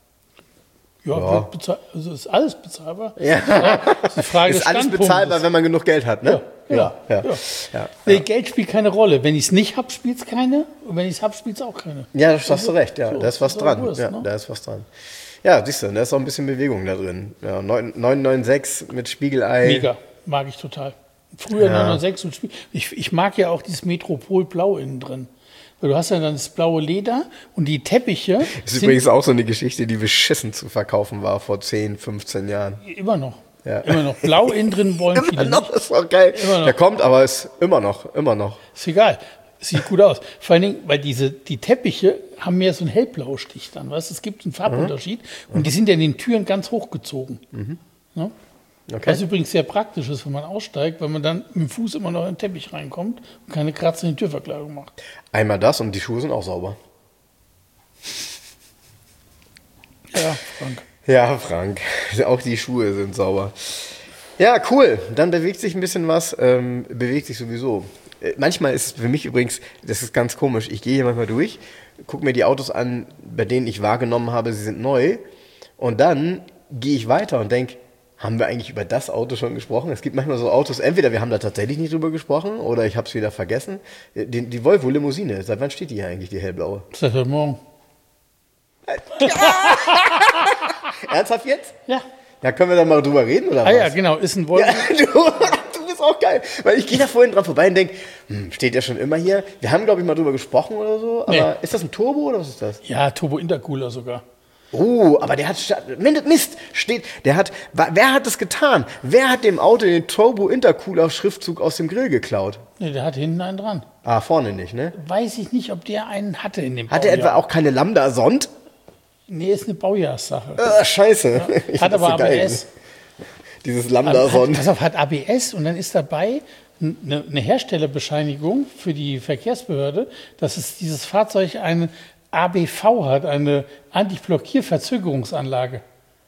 Ja, Ja. wird bezahl- also ist alles bezahlbar. Ja. Ist die Frage Ist des alles Standpunktes. bezahlbar, wenn man genug Geld hat, ne? Ja, ja. ja. Ja, Nee, Geld spielt keine Rolle. Wenn ich es nicht habe, spielt es keine. Und wenn ich es habe, spielt es auch keine. ja das hast du recht, ja. So, da ist was so dran. Wurst, ja, ne? da ist was dran. Ja, siehst du, da ist auch ein bisschen Bewegung da drin. Ja, neun neun sechs mit Spiegelei. Mega, mag ich total. Früher Ja. neun neun sechs und Spiegel. Ich, ich mag ja auch dieses Metropol-Blau innen drin. Weil du hast ja dann das blaue Leder und die Teppiche Das ist sind übrigens auch so eine Geschichte, die beschissen zu verkaufen war vor zehn, fünfzehn Jahren. immer noch. Ja. Immer noch. Blau innen drin wollen Immer viele noch, nicht. ist auch geil. Immer noch. Der kommt, aber ist immer noch, immer noch. Ist egal. Sieht gut aus. Vor allen Dingen, weil diese, die Teppiche haben mehr so einen hellblauen Stich dann. Weißt? Es gibt einen Farbunterschied und die sind ja in den Türen ganz hochgezogen. Ne? Okay. Was übrigens sehr praktisch ist, wenn man aussteigt, weil man dann mit dem Fuß immer noch in den Teppich reinkommt und keine Kratzer in die Türverkleidung macht. Einmal das und die Schuhe sind auch sauber. Ja, Frank. Ja, Frank. Auch die Schuhe sind sauber. Ja, cool. Dann bewegt sich ein bisschen was. Ähm, bewegt sich sowieso. Äh, Manchmal ist es für mich übrigens, das ist ganz komisch, ich gehe hier manchmal durch, gucke mir die Autos an, bei denen ich wahrgenommen habe, sie sind neu. Und dann gehe ich weiter und denke, haben wir eigentlich über das Auto schon gesprochen? Es gibt manchmal so Autos, entweder wir haben da tatsächlich nicht drüber gesprochen oder ich habe es wieder vergessen. Die, die Volvo Limousine, seit wann steht die hier eigentlich, die hellblaue? Seit heute Morgen. Ernsthaft jetzt? Ja. Ja, können wir da mal drüber reden oder Ah was? ja, genau. Ist ein Volvo. Ja, du, du bist auch geil. Weil ich gehe da vorhin dran vorbei und denke, hm, steht der schon immer hier? Wir haben, glaube ich, mal drüber gesprochen oder so. Aber Nee. ist das ein Turbo oder was ist das? Ja, Turbo Intercooler sogar. Oh, aber der hat, sta- Mist, steht, der hat, wa- wer hat das getan? Wer hat dem Auto den Turbo Intercooler Schriftzug aus dem Grill geklaut? Nee, der hat hinten einen dran. Ah, vorne nicht, ne? Weiß ich nicht, ob der einen hatte in dem Hat er etwa Baujahr. auch keine Lambda-Sond? Nee, ist eine Baujahrssache. Ah, scheiße. Ich Hat find das aber so geil. A B S. Dieses Hat, Lambda-Sond. pass auf, hat A B S und dann ist dabei eine, eine Herstellerbescheinigung für die Verkehrsbehörde, dass es dieses Fahrzeug eine A B V hat, eine Antiblockierverzögerungsanlage.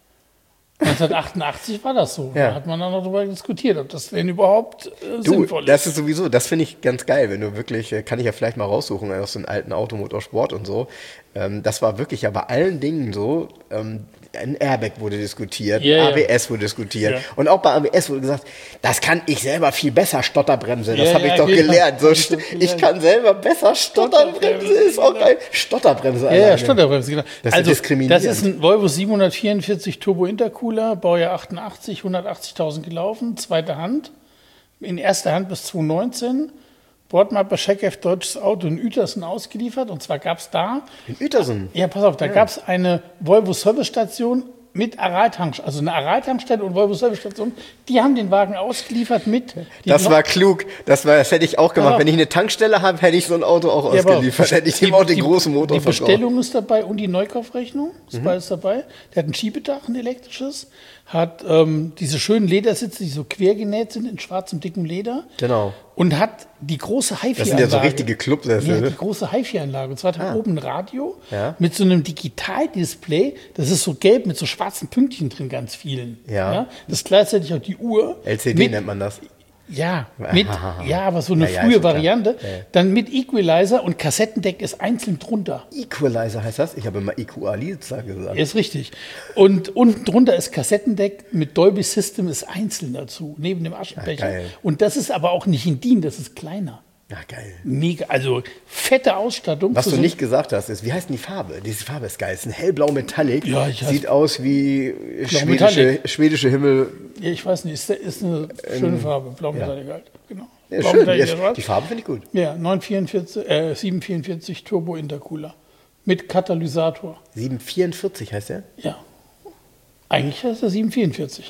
neunzehnhundertachtundachtzig war das so. Ja. Da hat man dann noch darüber diskutiert, ob das denn überhaupt äh, Du, sinnvoll ist. das ist sowieso, das finde ich ganz geil, wenn du wirklich, äh, kann ich ja vielleicht mal raussuchen aus den alten Automotorsport und so. Ähm, das war wirklich ja bei allen Dingen so, ähm, ein Airbag wurde diskutiert, Ja, ja. A B S wurde diskutiert Ja. und auch bei A B S wurde gesagt, das kann ich selber viel besser, Stotterbremse, das Ja, habe ich ja, doch genau. gelernt. So, Das st- ist ich gelernt. kann selber besser Stotterbremse, Stotterbremse, ist auch genau. geil. Stotterbremse Ja, alleine. ja, Stotterbremse, genau. Das ist also, diskriminierend. das ist ein Volvo siebenhundertvierundvierzig Turbo Intercooler, Baujahr achtundachtzig, hundertachtzigtausend gelaufen, zweite Hand, in erster Hand bis zweitausendneunzehn. Bordmappe Checkheft Deutsches Auto in Uetersen ausgeliefert. Und zwar gab es da, In Uetersen. ja, pass auf, da gab es eine Volvo Servicestation mit Araltank, also eine Araltankstelle und Volvo Servicestation. Die haben den Wagen ausgeliefert mit. die Das Neu- war klug. Das, war, das hätte ich auch gemacht. auf. Wenn ich eine Tankstelle habe, hätte ich so ein Auto auch Ja, aber ausgeliefert. Hätte ich dem die- auch den die- großen Motor Die verkauft. Bestellung ist dabei und die Neukaufrechnung ist Mhm. beides dabei. Der hat ein Schiebedach, ein elektrisches, hat ähm, diese schönen Ledersitze, die so quer genäht sind in schwarzem, dicken Leder. Genau. Und hat die große HiFi-Anlage. Das sind ja so richtige Clubsessel. Ja, die große HiFi-Anlage. Und zwar hat er oben ein Radio Ja. mit so einem Digitaldisplay. Das ist so gelb mit so schwarzen Pünktchen drin, ganz vielen. Ja. Das ist gleichzeitig auch die Uhr. L C D mit, nennt man das. Ja, mit, ja, aber so eine Ja, ja, frühe ist schon klar. Variante. Ja, ja. Dann mit Equalizer und Kassettendeck ist einzeln drunter. Equalizer heißt das? Ich habe immer Equalizer gesagt. Ist richtig. Und unten drunter ist Kassettendeck mit Dolby System ist einzeln dazu, neben dem Aschenbecher. Ja, geil. Und das ist aber auch nicht in DIN, das ist kleiner. Ja, geil. Mega, also fette Ausstattung. Was für du so- nicht gesagt hast, ist, wie heißt denn die Farbe? Diese Farbe ist geil. Es ist ein hellblau Metallic. Ja, ich weiß- Sieht aus wie schwedische, Metallic. schwedische Himmel. Ja, ich weiß nicht, ist, ist eine schöne Farbe. Blau Metallic halt. Genau. Ja, Blau schön. Metallic, Ja, ja, die Farbe finde ich gut. ja, neun vierundvierzig, äh, sieben vierundvierzig Turbo Intercooler. Mit Katalysator. sieben vierundvierzig heißt der? Ja. Eigentlich heißt er sieben vierundvierzig.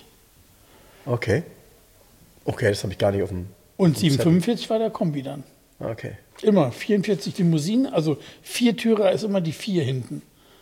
Okay. Okay, das habe ich gar nicht auf dem. Und sieben fünfundvierzig war der Kombi dann. Okay. Immer vierundvierzig Limousinen, also Viertürer ist immer die vier hinten.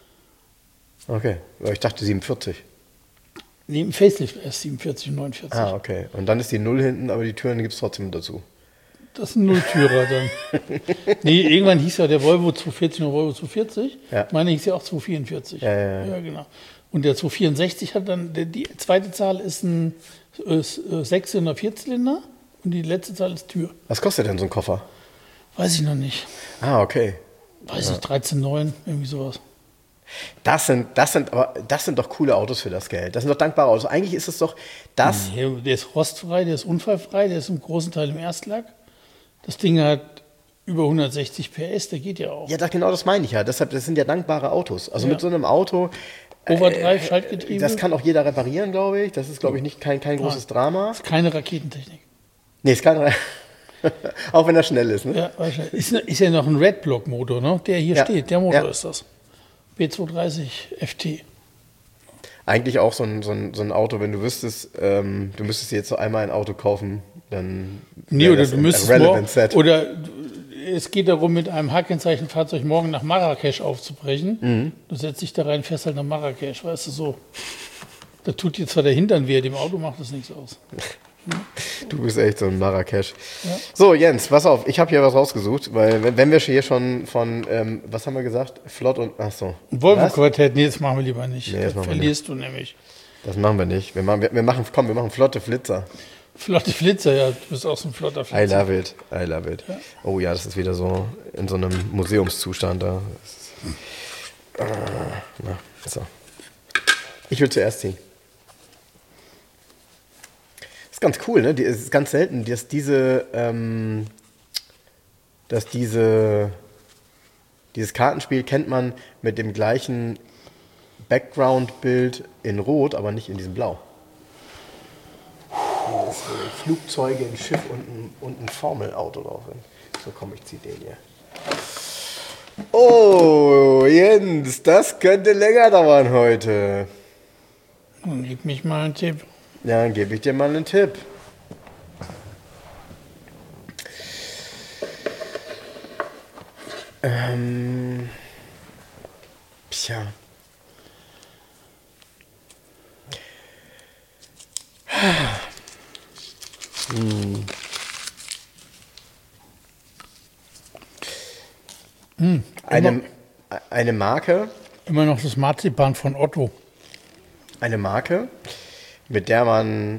Okay. Aber ich dachte siebenundvierzig. Nee, im Facelift erst siebenundvierzig und neunundvierzig. Ah, okay. Und dann ist die Null hinten, aber die Türen gibt es trotzdem dazu. Das ist ein Nulltürer dann. Nee, irgendwann hieß ja der Volvo zweihundertvierzig und Volvo zweihundertvierzig. Ja. Meine hieß ja auch zweihundertvierundvierzig. Ja, ja, ja. ja, genau. Und der zweihundertvierundsechzig hat dann, der, die zweite Zahl ist ein äh, Sechszylinder, Vierzylinder und die letzte Zahl ist Tür. Was kostet denn so ein Koffer? Weiß ich noch nicht. Ah, okay. Weiß ich, dreizehn Komma neun, irgendwie sowas. Das sind, das sind, aber das sind doch coole Autos für das Geld. Das sind doch dankbare Autos. Eigentlich ist es doch das. Nee, der ist rostfrei, der ist unfallfrei, der ist im großen Teil im Erstlack. Das Ding hat über hundertsechzig P S, der geht ja auch. Ja, das, genau das meine ich ja. Deshalb, das sind ja dankbare Autos. Also Ja. mit so einem Auto, Overdrive-Schaltgetriebe? Das kann auch jeder reparieren, glaube ich. Das ist, glaube ich, nicht kein, kein großes Drama. Das ist keine Raketentechnik. Nee, ist keine auch wenn er schnell ist, ne? Ja, wahrscheinlich. Ist, ist ja noch ein Redblock-Motor, ne? Der hier Ja. steht. Der Motor Ja. ist das. B zweihundertdreißig F T. Eigentlich auch so ein, so ein, so ein Auto, wenn du wüsstest, ähm, du müsstest dir jetzt so einmal ein Auto kaufen, dann Nee, wäre oder das du ein müsstest Relevant morgen, Set. oder es geht darum, mit einem H-Kennzeichen-Fahrzeug morgen nach Marrakesch aufzubrechen. Mhm. Du setzt dich da rein, fährst halt nach Marrakesch, weißt du, so. Da tut dir zwar der Hintern weh, dem Auto macht das nichts aus. Du bist echt so ein Marrakesch. Ja. So, Jens, pass auf, ich habe hier was rausgesucht, weil wenn, wenn wir hier schon von, ähm, was haben wir gesagt? Flott und, ach so. Ein Was? Volvo-Quartett, nee, das machen wir lieber nicht. Nee, das Da machen wir verlierst du nämlich. Das machen wir nicht. Wir machen, wir, wir machen, komm, wir machen flotte Flitzer. Flotte Flitzer, ja, du bist auch so ein flotter I Flitzer. love it, I love it. Oh ja, das ist wieder so in so einem Museumszustand da. Das ist, ah, na, so. Ich will zuerst ziehen. Das ist ganz cool, ne? Es ist ganz selten, dass diese, ähm, dass diese, dieses Kartenspiel kennt man mit dem gleichen Background-Bild in Rot, aber nicht in diesem Blau. Dieses äh, Flugzeuge, ein Schiff und ein, und ein Formelauto drauf sind. So, komm, ich zieh den hier. Oh, Jens, das könnte länger dauern heute. Dann gib mich mal einen Tipp. Ja, dann gebe ich dir mal einen Tipp. Ähm, tja. Hm. Hm, Eine, eine Marke, Immer noch das Marzipan von Otto. eine Marke, mit der man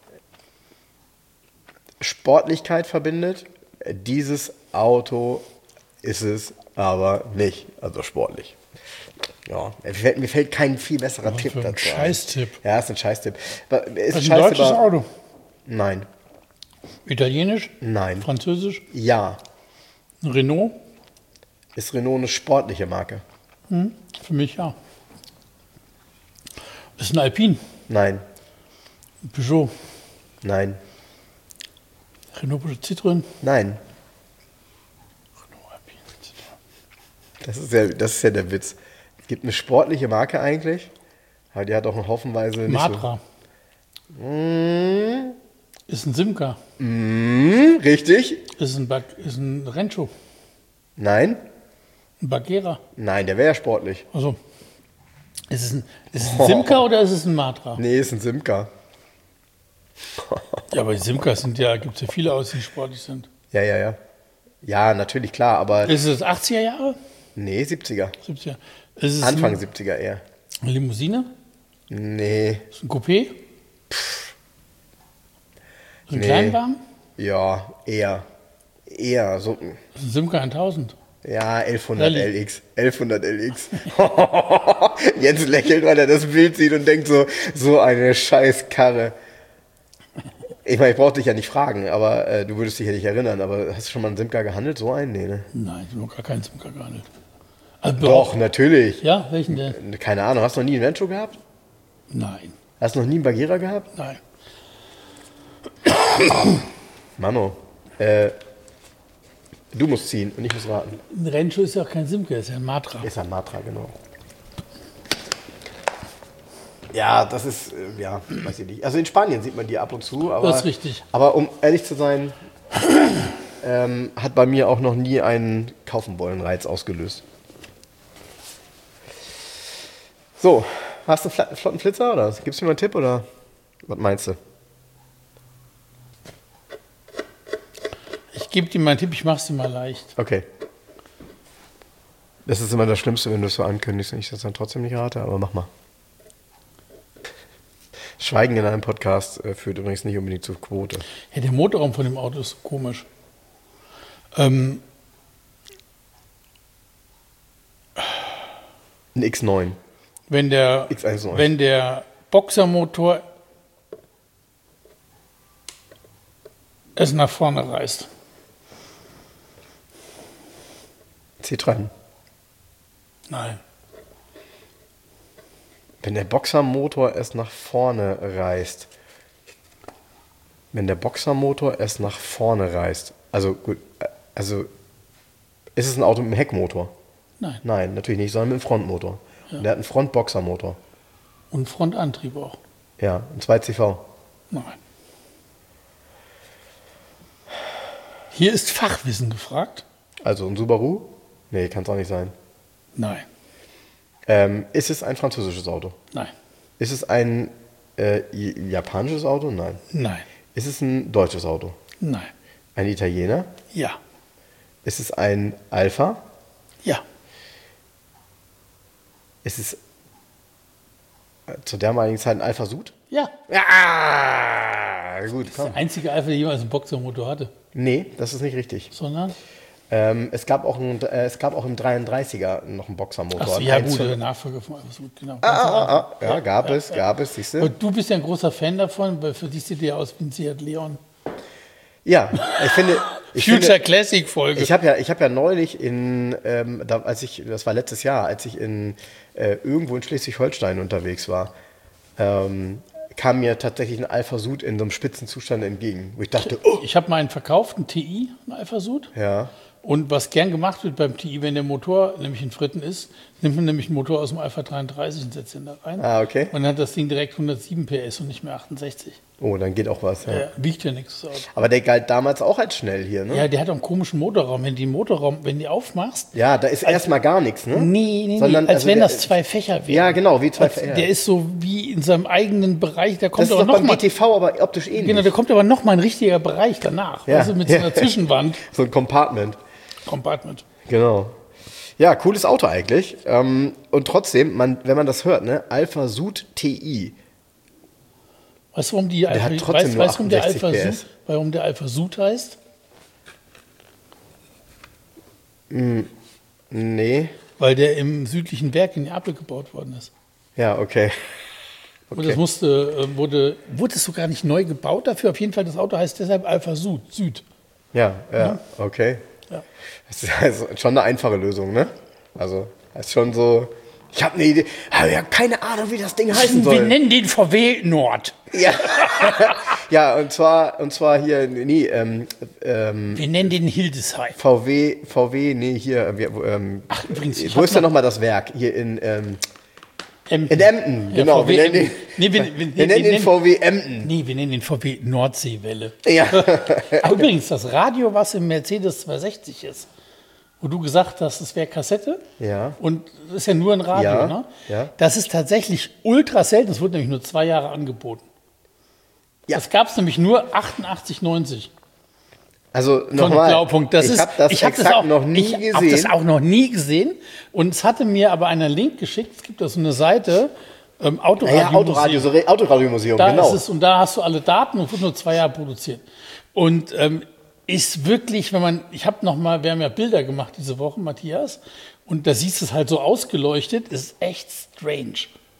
Sportlichkeit verbindet. Dieses Auto ist es aber nicht, also sportlich. Ja, mir fällt, mir fällt kein viel besserer Was Tipp für ein dazu ein. Scheißtipp. Ja, ist ein Scheißtipp. Aber Ist Das ist scheiße, ein deutsches aber- Auto. Nein, Italienisch? nein, Französisch? ja. Renault? Ist Renault eine sportliche Marke? Hm, für mich ja. Ist ein Alpine. Nein, Peugeot. nein, Renault, Peugeot, Citroën. nein. Renault, Alpine, Citroën. Das ist ja, das ist ja der Witz. Es gibt eine sportliche Marke eigentlich, aber die hat auch haufenweise nicht Matra. so... Mm, Ist ein Simca. mm, richtig? Ist ein, Bag ist ein Rancho. Nein? Ein Bagheera. Nein, der wäre ja sportlich. Also, ist es ein, ist es ein Simca oder ist es ein Matra? Nee, ist ein Simca. Ja, aber die Simcas sind ja, gibt es ja viele aus, die sportlich sind. Ja, ja, ja. Ja, natürlich, klar, aber Ist es achtziger Jahre? nee, siebziger. siebziger. Ist es Anfang ein, siebziger eher. eine Limousine? Nee, Ist es ein Coupé? Ist es ein Nee. Kleinwagen? ja, eher. Eher, so, Ist es ein Simca tausend? ja, elfhundert Rallye. L X. elfhundert L X. Jens lächelt, weil er das Bild sieht und denkt so, so eine scheiß Karre. Ich meine, ich brauche dich ja nicht fragen, aber äh, du würdest dich ja nicht erinnern, aber hast du schon mal einen Simca gehandelt? So einen? Nee, ne? Nein, ich habe noch gar keinen Simca gehandelt. Also, Doch, natürlich. Ja, welchen denn? Keine Ahnung, hast du noch nie einen Rancho gehabt? Nein, Hast du noch nie einen Bagheera gehabt? nein. Mano, äh, du musst ziehen und ich muss raten. Ein Rancho ist ja auch kein Simca, ist ja ein Matra. Ist ein Matra, genau. Ja, das ist, äh, ja, weiß ich nicht. Also in Spanien sieht man die ab und zu, aber, Das ist richtig. aber um ehrlich zu sein, ähm, hat bei mir auch noch nie einen kaufen wollen Reiz ausgelöst. So, hast du einen fla- flotten Flitzer oder gibst du mir mal einen Tipp oder was meinst du? Ich gebe dir mal einen Tipp, ich mache es dir mal leicht. Okay. Das ist immer das Schlimmste, wenn du es so ankündigst und ich das dann trotzdem nicht rate, aber mach mal. Schweigen in einem Podcast äh, führt übrigens nicht unbedingt zur Quote. Ja, der Motorraum von dem Auto ist so komisch. Ähm, Ein X neun. wenn, der, X eins neun. wenn der Boxermotor es nach vorne reißt. Citroën. Nein. Wenn der Boxermotor es nach vorne reißt. Wenn der Boxermotor es nach vorne reißt. Also gut, also ist es ein Auto mit einem Heckmotor? Nein. Nein, natürlich nicht, sondern mit einem Frontmotor. Ja. Und der hat einen Frontboxermotor. Und Frontantrieb auch. Ja, ein zwei C V. Nein. Hier ist Fachwissen gefragt. Also ein Subaru? Nee, kann es auch nicht sein. Nein. Ähm, ist es ein französisches Auto? Nein. Ist es ein äh, japanisches Auto? Nein. Nein. Ist es ein deutsches Auto? Nein. Ein Italiener? Ja. Ist es ein Alpha? Ja. Ist es äh, zu damaligen Zeit ein Alpha Sud? Ja. Ja, gut, komm. Der einzige Alpha, der jemals einen Boxermotor hatte. Nee, das ist nicht richtig. Sondern? Ähm, es, gab auch ein, äh, es gab auch im dreiunddreißiger noch einen Boxermotor. Achso, einen ja eins gut, fünf. der Nachfolger von Alpha Sud, genau. Ah, ah, ah, ah. Ja, Ja, gab ja, es, ja. gab es, siehst du? Und du bist ja ein großer Fan davon, weil für dich sieht der aus wie ein Seat Leon. Ja, ich finde... Ich Future finde, Classic Folge. Ich habe ja, ich habe ja neulich in, ähm, da, als ich, das war letztes Jahr, als ich in äh, irgendwo in Schleswig-Holstein unterwegs war, ähm, kam mir tatsächlich ein Alpha Sud in so einem Spitzenzustand entgegen, wo ich dachte, oh, Ich habe mal einen verkauft, einen T I, einen Alpha Sud. ja, Und was gern gemacht wird beim T I, wenn der Motor nämlich in Fritten ist, nimmt man nämlich einen Motor aus dem Alpha dreiunddreißig und setzt ihn da rein. ah, okay. Und dann hat das Ding direkt hundertsieben P S und nicht mehr achtundsechzig. Oh, dann geht auch was. Ja. Ja, wiegt ja nichts. Das Auto. Aber der galt damals auch als schnell hier, ne? Ja, der hat auch einen komischen Motorraum. Wenn du den Motorraum, wenn du aufmachst, Ja, da ist erstmal gar nichts, ne? nee, nee, Sondern, nee, als also wenn der- das zwei Fächer wären. Ja, genau, wie zwei Als, Fächer. Der ist so wie in seinem eigenen Bereich, da Das kommt ist aber doch noch beim mal, G T V aber optisch ähnlich. genau, da kommt aber noch mal ein richtiger Bereich danach, Ja. weißt du, mit so einer Zwischenwand. So ein Compartment. Compartment. Genau. Ja, cooles Auto eigentlich. Ähm, und trotzdem, man, wenn man das hört, ne, Alpha Sud T I. Weißt du, warum die Alpha, hat trotzdem weißt, nur weißt, warum der achtundsechzig Alpha P S. Sud, warum der Alpha Sud heißt? Nee. Weil der im südlichen Werk in Neapel gebaut worden ist. Ja, okay. Und das musste, äh, wurde, wurde es sogar nicht neu gebaut dafür. Auf jeden Fall, das Auto heißt deshalb Alpha Sud, Süd. Ja, ja, okay. Ja. Das ist also schon eine einfache Lösung, ne? Also, das ist schon so. Ich habe eine Idee, aber ich habe keine Ahnung, wie das Ding heißen Wir soll. nennen den V W Nord. Ja, ja und zwar, und zwar hier, nee, ähm, ähm, Wir nennen den Hildesheim. V W, V W, nee, hier, wir, ähm, Ach, übrigens, ich wo hab ist denn noch- nochmal das Werk? Hier in, ähm, Emden. in Emden, Ja, genau. V W wir nennen den, Emden. Nee, wir, wir, wir nennen den V W Emden. Nee, wir nennen den V W Nordseewelle. Ja. Ach, übrigens, das Radio, was im Mercedes zweihundertsechzig ist, wo du gesagt hast, das wäre Kassette. Ja. Und das ist ja nur ein Radio, Ja, ne? ja. Das ist tatsächlich ultra selten. Das wurde nämlich nur zwei Jahre angeboten. Ja. Das gab es nämlich nur achtundachtzig, neunzig. Also Von nochmal, Blaupunkt. Das ich ist, habe das ich hab exakt auch, noch nie ich gesehen. habe das auch noch nie gesehen. Und es hatte mir aber einer Link geschickt. Es gibt da so eine Seite, ähm, Autoradio. ja, Autoradio, so Re- Autoradiomuseum, Da genau. ist es, und da hast du alle Daten und wird nur zwei Jahre produziert. Und ähm, ist wirklich, wenn man, ich habe noch mal, wir haben ja Bilder gemacht diese Woche, Matthias, und da siehst du es halt so ausgeleuchtet, ist echt strange.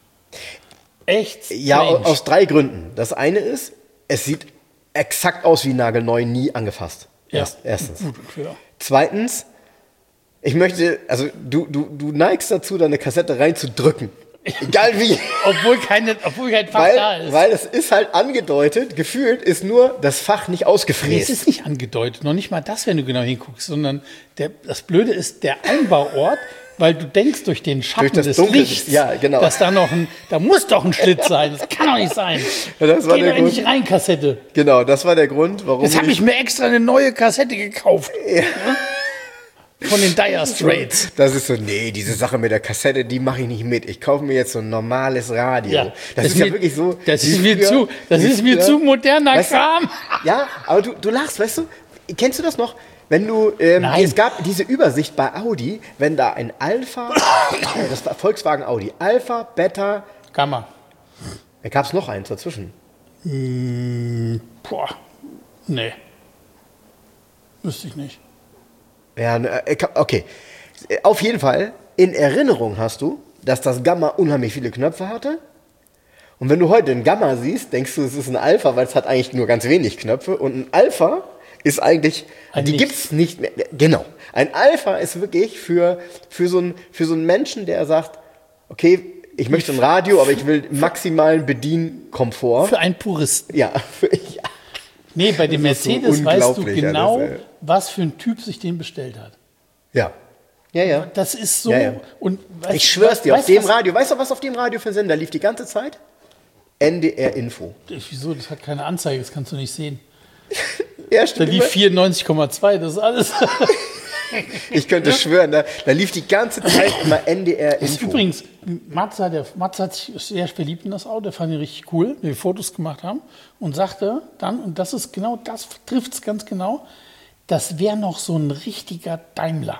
Echt strange. Ja, au- aus drei Gründen. Das eine ist, es sieht exakt aus wie nagelneu, nie angefasst. Ja. Erst, erstens. Gut, ja. Zweitens, ich möchte, also du, du, du neigst dazu, deine Kassette reinzudrücken. Egal wie. Obwohl, keine, obwohl kein Fach Weil, da ist. weil es ist halt angedeutet, gefühlt ist nur das Fach nicht Nee, es ausgefräst. ist nicht angedeutet, noch nicht mal das, wenn du genau hinguckst, sondern der, das Blöde ist der Einbauort, weil du denkst durch den Schatten Durch das des Dunkel, Lichts, ja, genau. dass da noch ein, da muss doch ein Schlitz sein, das kann doch nicht sein. Ja, das war Geh der doch nicht Grund. rein, Kassette. Genau, das war der Grund, warum Jetzt habe ich mir extra eine neue Kassette gekauft. Von den Dire Straits. Das ist so, nee, diese Sache mit der Kassette, die mache ich nicht mit. Ich kaufe mir jetzt so ein normales Radio. Ja, das, ist mir, ja wirklich so. Das wie ist mir früher- zu, das wie ist mir früher- zu moderner Weißt du, Kram. Ja, aber du, du lachst, weißt du? Kennst du das noch? Wenn du, ähm, Nein. es gab diese Übersicht bei Audi, wenn da ein Alpha, das war Volkswagen Audi, Alpha, Beta, Gamma. da gab es noch eins dazwischen. Boah, nee. Wüsste ich nicht. Ja, ne, äh, okay. Auf jeden Fall, in Erinnerung hast du, dass das Gamma unheimlich viele Knöpfe hatte. Und wenn du heute ein Gamma siehst, denkst du, es ist ein Alpha, weil es hat eigentlich nur ganz wenig Knöpfe. Und ein Alpha ist eigentlich, Ein die Nichts. gibt's nicht mehr. Genau. Ein Alpha ist wirklich für, für, so einen, für so einen Menschen, der sagt, okay, Ich möchte ein Radio, aber ich will maximalen Bedienkomfort. Für einen Puristen. Ja, für, ja. Nee, bei dem Das ist so Mercedes weißt du unglaublich, genau, alles, ey. was für ein Typ sich den bestellt hat. Ja. Ja, ja. Das ist so. Ja, ja. Und weißt, Ich schwör's dir, auf weißt, dem was, Radio, weißt du, was auf dem Radio für ein Sender lief die ganze Zeit? N D R Info. Wieso? Das hat keine Anzeige, das kannst du nicht sehen. Ja, Da stimmt. lief vierundneunzig Komma zwei, das ist alles. Ich könnte schwören, da, da lief die ganze Zeit immer N D R Das ist Info. übrigens, Matze, der, Matze hat sich sehr verliebt in das Auto, der fand ihn richtig cool, wie wir Fotos gemacht haben, und sagte dann, und das ist genau, das trifft es ganz genau, das wäre noch so ein richtiger Daimler.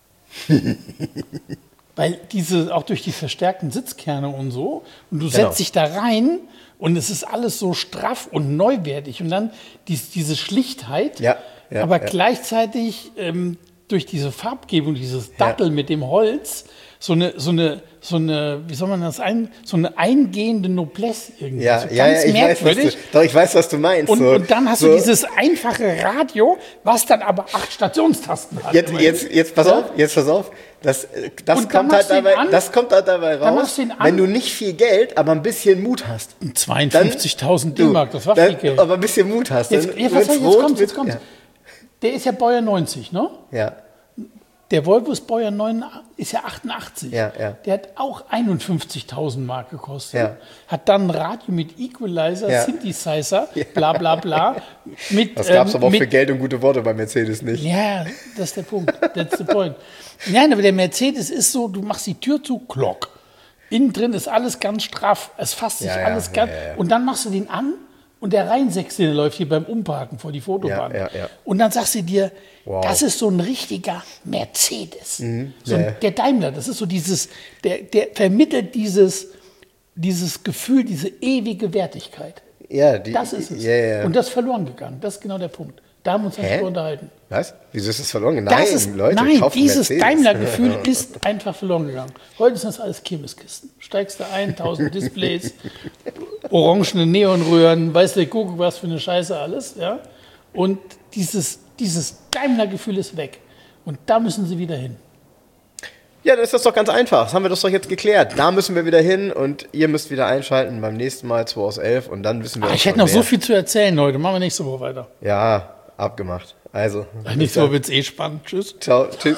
Weil diese, auch durch die verstärkten Sitzkerne und so, und du Genau. setzt dich da rein und es ist alles so straff und neuwertig und dann dies, diese Schlichtheit, Ja, ja, aber ja. gleichzeitig ähm, durch diese Farbgebung, dieses Dattel mit dem Holz, so eine, so eine, so eine, wie soll man das ein, so eine eingehende Noblesse irgendwie. Ja, so ja, ja, ganz ich weiß, was merkwürdig. du, doch, ich weiß, was du meinst. Und, so, und dann hast so, du dieses einfache Radio, was dann aber acht Stationstasten hat. Jetzt, jetzt, jetzt pass auf, jetzt pass auf. Das, äh, das, Und dann kommt halt machst du ihn dabei, an, das kommt halt dabei dann raus, machst du ihn an. wenn du nicht viel Geld, aber ein bisschen Mut hast. zweiundfünfzigtausend Du, D-Mark, das war dann, viel Geld. Aber ein bisschen Mut hast. Jetzt, dann ja, wird's was, jetzt rot kommt's, mit- jetzt kommt's. Der ist ja Baujahr neunzig, ne? Ja, ja. Der Volvo ist Baujahr neun, ist ja achtundachtzig. Ja, ja. Der hat auch einundfünfzigtausend Mark gekostet. Ja. Hat dann ein Radio mit Equalizer, Ja. Synthesizer, bla bla bla. Mit, Das gab es ähm, aber auch mit, für Geld und gute Worte bei Mercedes nicht. Ja, das ist der Punkt. That's the point. Nein, aber der Mercedes ist so, du machst die Tür zu, klock. Innen drin ist alles ganz straff. Es fasst sich Ja, ja, alles ja, ganz. ja, ja. Und dann machst du den an und der Reinsechste läuft hier beim Umparken vor die Fotobahn. Ja, ja, ja. Und dann sagst du dir, Wow. das ist so ein richtiger Mercedes. So ein, ja, ja. Der Daimler, das ist so dieses, der, der vermittelt dieses, dieses Gefühl, diese ewige Wertigkeit. Ja, die, Das ist es. Ja, ja. Und das ist verloren gegangen. Das ist genau der Punkt. Da haben wir uns Hä? darüber unterhalten. Was? Wieso ist das verloren gegangen? Das Nein, ist, Leute, nein, kauft dieses Mercedes. Daimler-Gefühl ist einfach verloren gegangen. Heute sind das alles Kirmeskisten. Steigst du ein, tausend Displays, orangene Neonröhren, weiß der Kuckuck, was für eine Scheiße alles. Ja? Und dieses, dieses Daimler-Gefühl ist weg. Und da müssen sie wieder hin. Ja, dann ist das doch ganz einfach. Das haben wir das doch jetzt geklärt. Da müssen wir wieder hin und ihr müsst wieder einschalten beim nächsten Mal zwei aus elf und dann wissen wir Ach, auch ich hätte schon noch so mehr. viel zu erzählen heute. Machen wir nächste Woche weiter. Ja, abgemacht. Also, Nächste Woche wird es eh spannend. Tschüss. ciao, tschüss.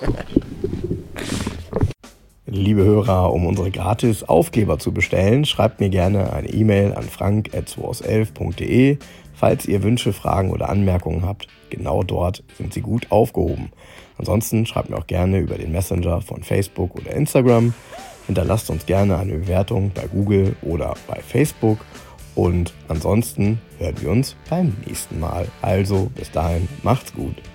Liebe Hörer, um unsere gratis Aufkleber zu bestellen, schreibt mir gerne eine E-Mail an frank at zwei aus elf punkt de. Falls ihr Wünsche, Fragen oder Anmerkungen habt, genau dort sind sie gut aufgehoben. Ansonsten schreibt mir auch gerne über den Messenger von Facebook oder Instagram. Hinterlasst uns gerne eine Bewertung bei Google oder bei Facebook. Und ansonsten hören wir uns beim nächsten Mal. Also bis dahin, macht's gut.